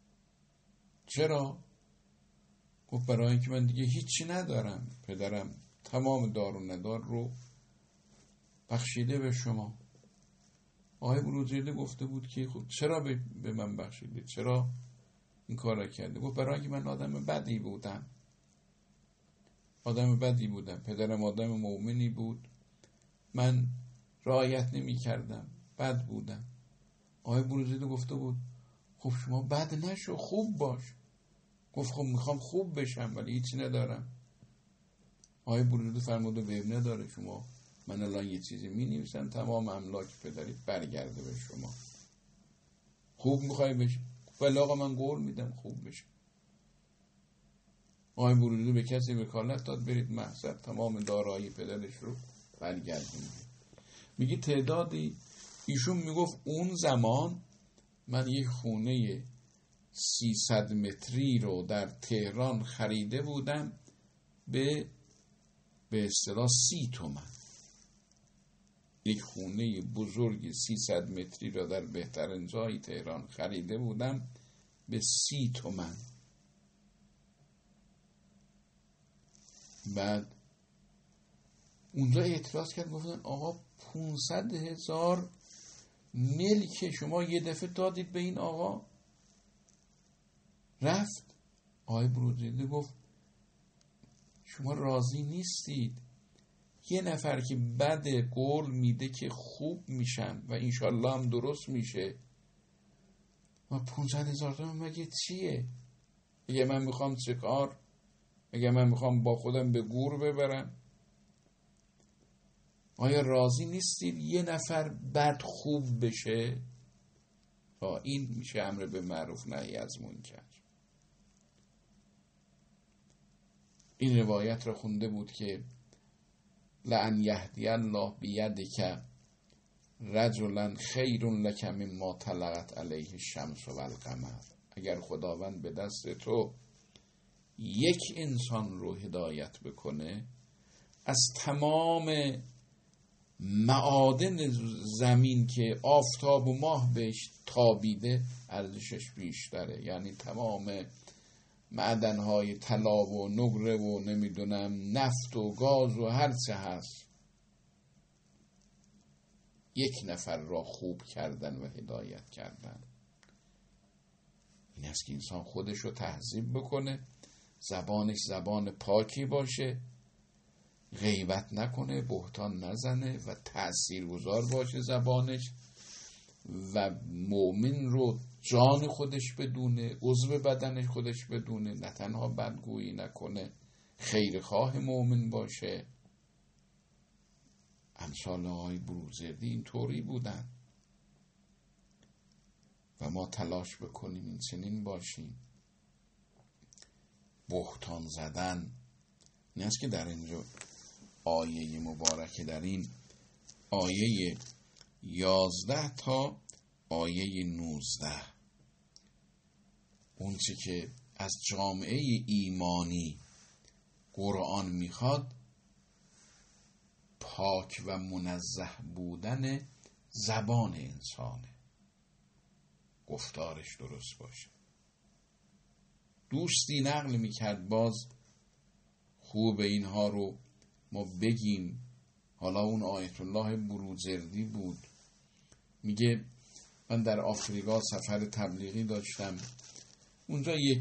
Speaker 1: چرا؟ گفت برای اینکه من دیگه هیچی ندارم، پدرم تمام دار و ندار رو بخشیده به شما. آقای بروجردی گفته بود که خب چرا به من بخشیده، چرا این کار را کرده؟ گفت برای اینکه من آدم بدی بودم، آدم بدی بودم، پدرم آدم مؤمنی بود، من رعایت نمی کردم، بد بودم. آقای بروجردی گفته بود خب شما بد نشو، خوب باش. گفت خب میخوام خوب بشم ولی هیچی ندارم. آقای بروجردی فرموده به نداره، شما من الان یه چیزی می نویسم، تمام املاک پدری برگرده به شما. خوب میخوای بشی؟ ولی آقا من قول میدم خوب بشم. آقای بروجردی به کسی وکالت داد برید محضر تمام دارایی پدرش رو برگردونید. میگه تعدادی، ایشون میگفت اون زمان من یک خونه سیصد متری رو در تهران خریده بودم به به اصطلاح سی تومن. یک خونه بزرگ سیصد متری رو در بهترین جای تهران خریده بودم به سی تومن. بعد اونجا اعتراض کرد، گفتن آقا پونصد هزار ملک شما یه دفعه دادید به این آقا. رفت آقای بروجردی گفت شما راضی نیستید، یه نفر که بد قول میده که خوب میشم و انشالله هم درست میشه، ما پونصد هزار تومن مگه چیه؟ اگه من میخوام چه کار؟ اگه من میخوام با خودم به گور ببرم؟ آیا راضی نیستید یه نفر بد خوب بشه؟ تا این میشه امر به معروف نهی از منکر. این روایت را خونده بود که لئن یهدی الله بیدک رجلا خیر لک مما طلعت علیه الشمس والقمر. اگر خداوند به دست تو یک انسان رو هدایت بکنه، از تمام معادن زمین که آفتاب و ماه بهش تابیده ارزشش بیشتره. یعنی تمام معدنهای طلا و نقره و نمیدونم نفت و گاز و هر چه هست، یک نفر را خوب کردن و هدایت کردن. این است که انسان خودش رو تهذیب بکنه، زبانش زبان پاکی باشه، غیبت نکنه، بهتان نزنه و تأثیرگذار باشه زبانش، و مؤمن رو جان خودش بدونه، عضو بدنش خودش بدونه، نه تنها بدگویی نکنه، خیرخواه مؤمن باشه. امثال آقای بروجردی این طوری بودن و ما تلاش بکنیم این چنین باشیم. بهتان زدن این است که در اینجا آیه مبارکه، در این آیه یازده تا آیه نوزده، اون چی که از جامعه ایمانی قرآن میخواد پاک و منزه بودن زبان انسانه، گفتارش درست باشه. دوستی نقل میکرد، باز خوب اینها رو ما بگیم. حالا اون آیت الله بروجردی بود، میگه من در آفریقا سفر تبلیغی داشتم، اونجا یک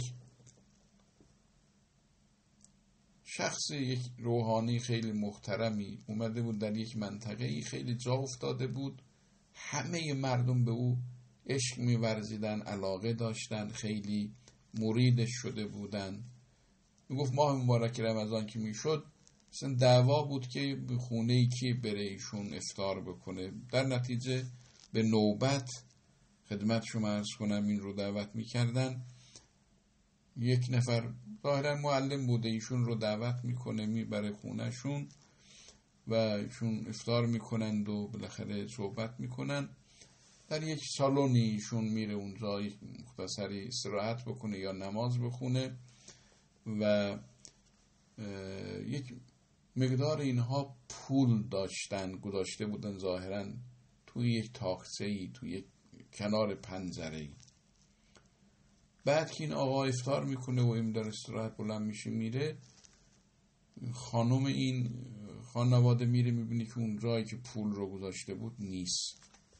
Speaker 1: شخص، یک روحانی خیلی محترمی اومده بود در یک منطقه‌ای خیلی جا افتاده بود، همه مردم به او عشق می‌ورزیدن، علاقه داشتن، خیلی مریدش شده بودن. میگفت ماه مبارک رمضان که میشد مثلا دعوا بود که به خونه‌ای که بره ایشون افطار بکنه. در نتیجه به نوبت خدمت شما عرض کنم این رو دعوت میکردن. یک نفر ظاهرا معلم بوده، ایشون رو دعوت میکنه میبره خونهشون و ایشون افطار میکنند و بالاخره صحبت میکنن. در یک سالونی ایشون میره اونجا یک مختصری استراحت بکنه یا نماز بخونه و یک مقدار اینها پول داشتن، گذاشته بودن ظاهرا توی یک تاقچه‌ای، توی یک کنار پنجره‌ای. بعد که این آقا افطار میکنه و این در استراحت بلند میشه میره، خانم این خانواده میره میبینی که اون جایی که پول رو گذاشته بود نیست.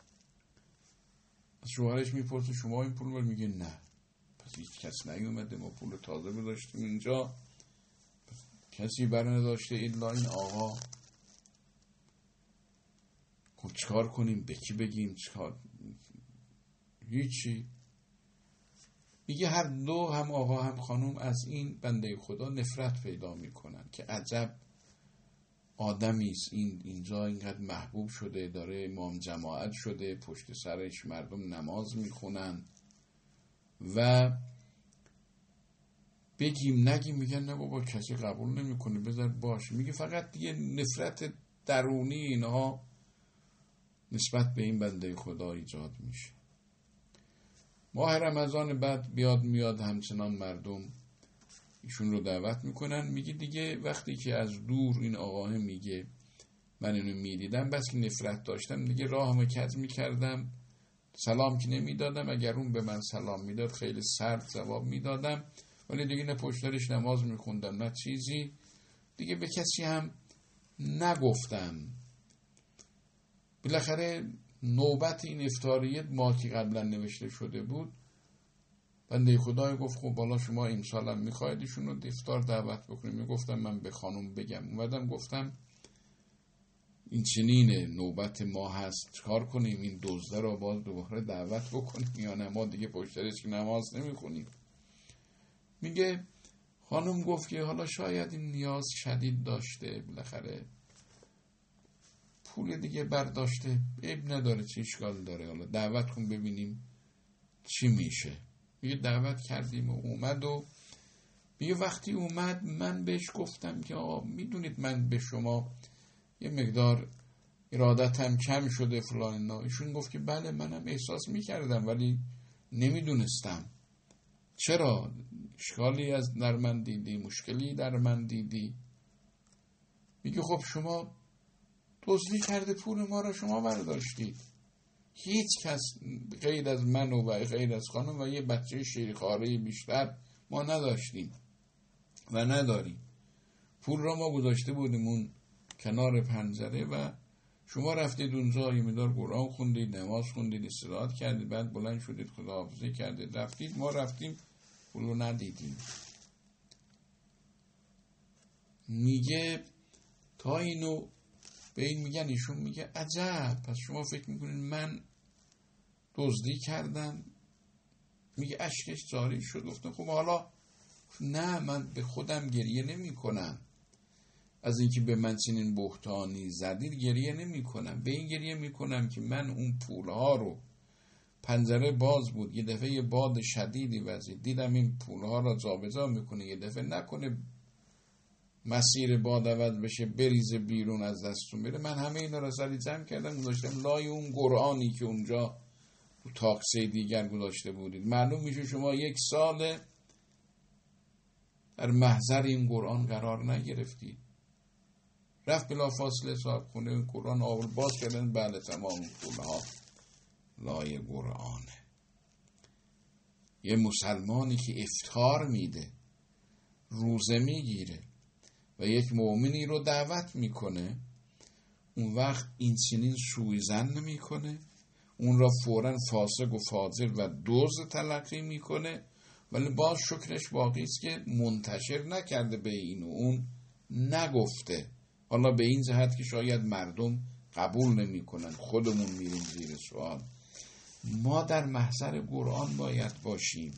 Speaker 1: از شوهرش میپرسه شما این پول رو؟ میگه نه. پس هیچ کس نیومده، ما پول تازه گذاشتیم اینجا، کسی بر نداشته الا این آقا. خب چیکار کنیم؟ به کی بگیم؟ چیکار؟ هیچی. میگه هر دو، هم آقا هم خانم، از این بنده خدا نفرت پیدا میکنن که عجب آدمیست، این اینجا اینقدر محبوب شده، داره امام جماعت شده، پشت سرش مردم نماز میخونن و بگیم نگیم؟ میگن نه بابا کسی قبول نمیکنه، بذار باشه. میگه فقط دیگه نفرت درونی اینها نسبت به این بنده خدا ایجاد میشه. ماه رمضان بعد بیاد میاد همچنان مردم ایشون رو دعوت میکنن. میگه دیگه وقتی که از دور این آقاه میگه من اینو میدیدم، بس که نفرت داشتم دیگه راهمو کج میکردم، سلام که نمیدادم، اگر اون به من سلام میداد خیلی سرد جواب میدادم، ولی دیگه نه پشترش نماز میخوندم نه چیزی، دیگه به کسی هم نگفتم. بالاخره نوبت این افطاریه ما که قبلا نوشته شده بود، بنده خدای گفت خب بالا شما امسال هم میخواید ایشون رو افطار دعوت بکنیم. میگفتم من به خانم بگم. اومدم گفتم این چنین نوبت ما هست، چکار کنیم؟ این دزده را باز دوباره دعوت بکنیم یا نه؟ ما دیگه پشترش که نماز نمیخونیم. میگه خانم گفت که حالا شاید این نیاز شدید داشته، بالاخره پول دیگه برداشته، عیب نداره، چه اشکال داره، حالا دعوت کن ببینیم چی میشه. میگه دعوت کردیم و اومد و میگه وقتی اومد من بهش گفتم که آقا میدونید من به شما یه مقدار ارادتم کم شده فلان اینا. ایشون گفت که بله منم احساس میکردم ولی نمیدونستم. چرا؟ اشکالی از در من دیدی؟ مشکلی در من دیدی؟ میگه خب شما دزدی کرده پول ما را شما برداشتید، هیچ کس غیر از من و غیر از خانم و یه بچه شیرخواره بیشتر ما نداشتیم و نداریم. پول را ما گذاشته بودیم اون کنار پنجره و شما رفتید اونجا یه مقدار قرآن خوندید، نماز خوندید، استراحت کردید، بعد بلند شدید خداحافظی کردید رفتید، ما رفتیم پول رو ندیدیم. میگه تا اینو به این میگن، ایشون میگه عجب، پس شما فکر میکنید من دزدی کردم؟ میگه اشکش جاری شد. گفتم خب حالا نه، من به خودم گریه نمی کنم از اینکه به من چنین بهتانی زدید، گریه نمی کنم، به این گریه می کنم که من اون پولها رو، پنجره باز بود، یه دفعه یه باد شدیدی وزید، دیدم این پولها را جابجا میکنه، یه دفعه نکنه مسیر باد عوض بشه بریزه بیرون از دستون بره. من همه اینا را سری جمع کردم گذاشتم لای اون قرآنی که اونجا تو تاکسه دیگر گذاشته بودید. معلوم میشه شما یک سال در محضر این قرآن قرار نگرفتید. رفت بلا فاصله صاحب خونه این قرآن آورد باز کردن، بله تمام پولها لای قرآنه. یه مسلمانی که افطار میده، روزه میگیره و یک مؤمنی رو دعوت میکنه، اون وقت این چنین سوءظن نمیکنه، اون را فوراً فاسق و فاجر و دزد تلقی میکنه، ولی باز شکرش باقی است که منتشر نکرده، به این و اون نگفته. حالا به این جهت که شاید مردم قبول نمیکنن، خودمون میریم زیر سوال. ما در محضر قرآن باید باشیم.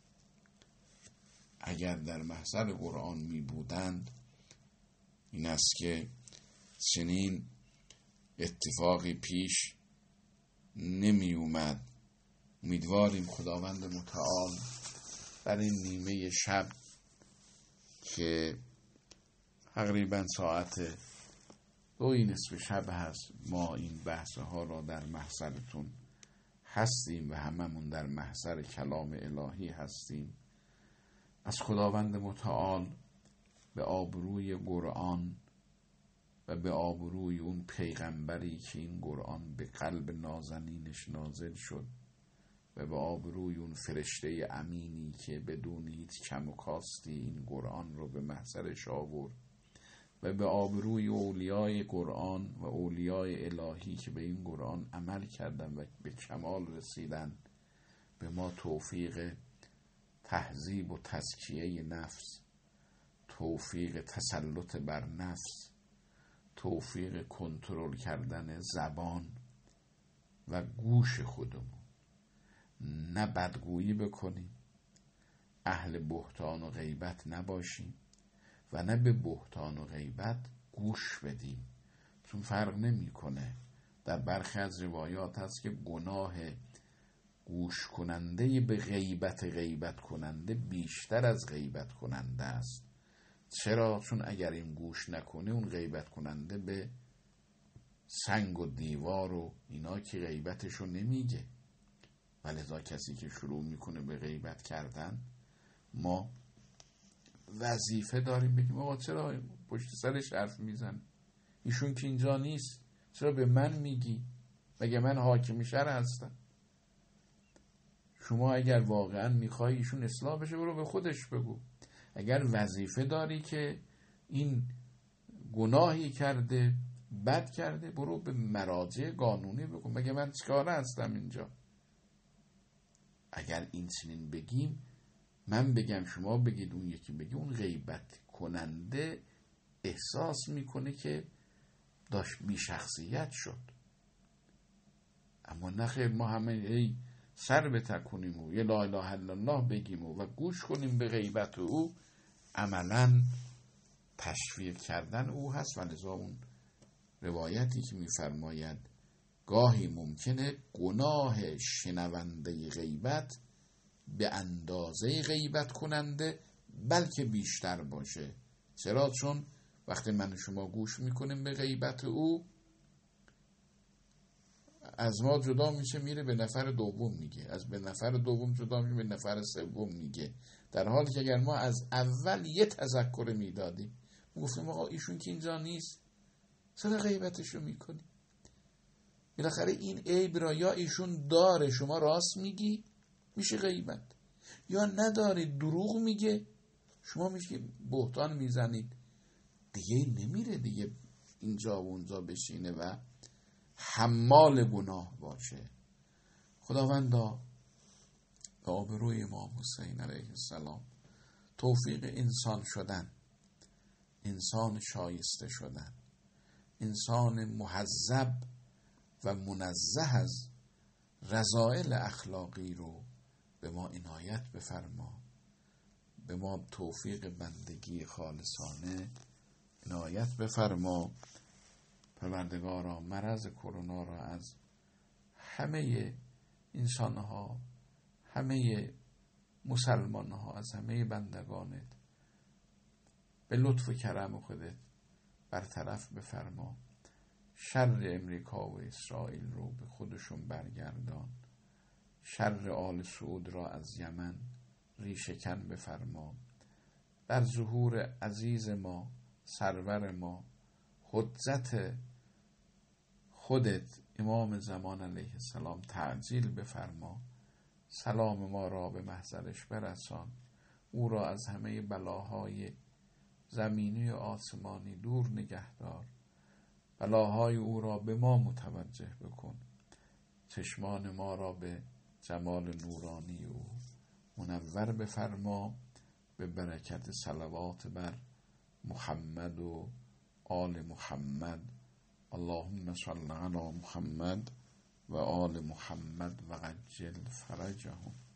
Speaker 1: اگر در محضر قرآن می بودند این است که چنین اتفاقی پیش نمی اومد. امیدواریم خداوند متعال در این نیمه شب که تقریبا ساعت دوی نصف شب هست، ما این بحث ها را در محضرتون هستیم و هممون در محضر کلام الهی هستیم. از خداوند متعال به آبروی قرآن و به آبروی اون پیغمبری که این قرآن به قلب نازنینش نازل شد و به آبروی اون فرشته امینی که بدون هیچ کم و کاستی این قرآن رو به محضرش آورد و به آبروی اولیای قرآن و اولیای الهی که به این قرآن عمل کردن و به کمال رسیدن، به ما توفیق تهذیب و تزکیه نفس، توفیق تسلط بر نفس، توفیق کنترل کردن زبان و گوش خودمون، نه بدگویی بکنیم، اهل بهتان و غیبت نباشیم و نه به بهتان و غیبت گوش بدیم، چون فرق نمی کنه. در برخی از روایات هست که گناه گوش کننده به غیبت غیبت کننده بیشتر از غیبت کننده است. چرا؟ چون اگر این گوش نکنه اون غیبت کننده به سنگ و دیوار و اینا که غیبتشو نمیگه، ولذا کسی که شروع میکنه به غیبت کردن، ما وظیفه داریم بگیم آقا چرا پشت سرش حرف میزن؟ ایشون که اینجا نیست، چرا به من میگی؟ مگه من حاکم شهر هستم؟ شما اگر واقعا میخوای ایشون اصلاح بشه برو به خودش بگو. اگر وظیفه داری که این گناهی کرده، بد کرده، برو به مراجع قانونی بگو. مگه من چیکاره هستم اینجا؟ اگر این چنین بگیم، من بگم شما بگید اون یکی بگی، اون غیبت کننده احساس میکنه که داشت بی شخصیت شد. اما نخیر، ما همه ای سر بتکونیم و یه لا اله الا الله بگیم و, و گوش کنیم به غیبت او، عملا تشویق کردن او هست. و لذا اون روایتی که میفرماید گاهی ممکنه گناه شنونده غیبت به اندازه غیبت کننده بلکه بیشتر باشه. چرا؟ چون وقتی من و شما گوش میکنیم به غیبت او، از ما جدا میشه، میره به نفر دوم میگه، از به نفر دوم جدا میشه به نفر سوم میگه، در حالی که اگر ما از اول یه تذکر میدادیم، گفتیم آقا ایشون که اینجا نیست، چرا غیبتشو میکنی؟ بالاخره این عیب را یا ایشون داره، شما راست میگی، میشه غیبت، یا نداره، دروغ میگه، شما میشه بهتان میزنید، دیگه نمیره دیگه اینجا و اونجا بشینه و حمال گناه باشه. خداوندا به آبروی امام حسین علیه السلام توفیق انسان شدن، انسان شایسته شدن، انسان مهذب و منزه از رذائل اخلاقی رو به ما عنایت بفرما. به ما توفیق بندگی خالصانه عنایت بفرما. پروردگارا مرض کرونا را از همه انسانها، همه مسلمانها، از همه بندگانت به لطف و کرم خودت برطرف بفرما. شر امریکا و اسرائیل رو به خودشون برگردان. شر آل سعود را از یمن ریشه‌کن بفرما. در ظهور عزیز ما، سرور ما، حجت خودت امام زمان علیه السلام تعجیل بفرما. سلام ما را به محضرش برسان. او را از همه بلاهای زمینی و آسمانی دور نگهدار. بلاهای او را به ما متوجه بکن. چشمان ما را به جمال نورانی او منور بفرما. به برکت صلوات بر محمد و آل محمد. اللهم صل علی محمد و آل محمد و عجل فرجهم.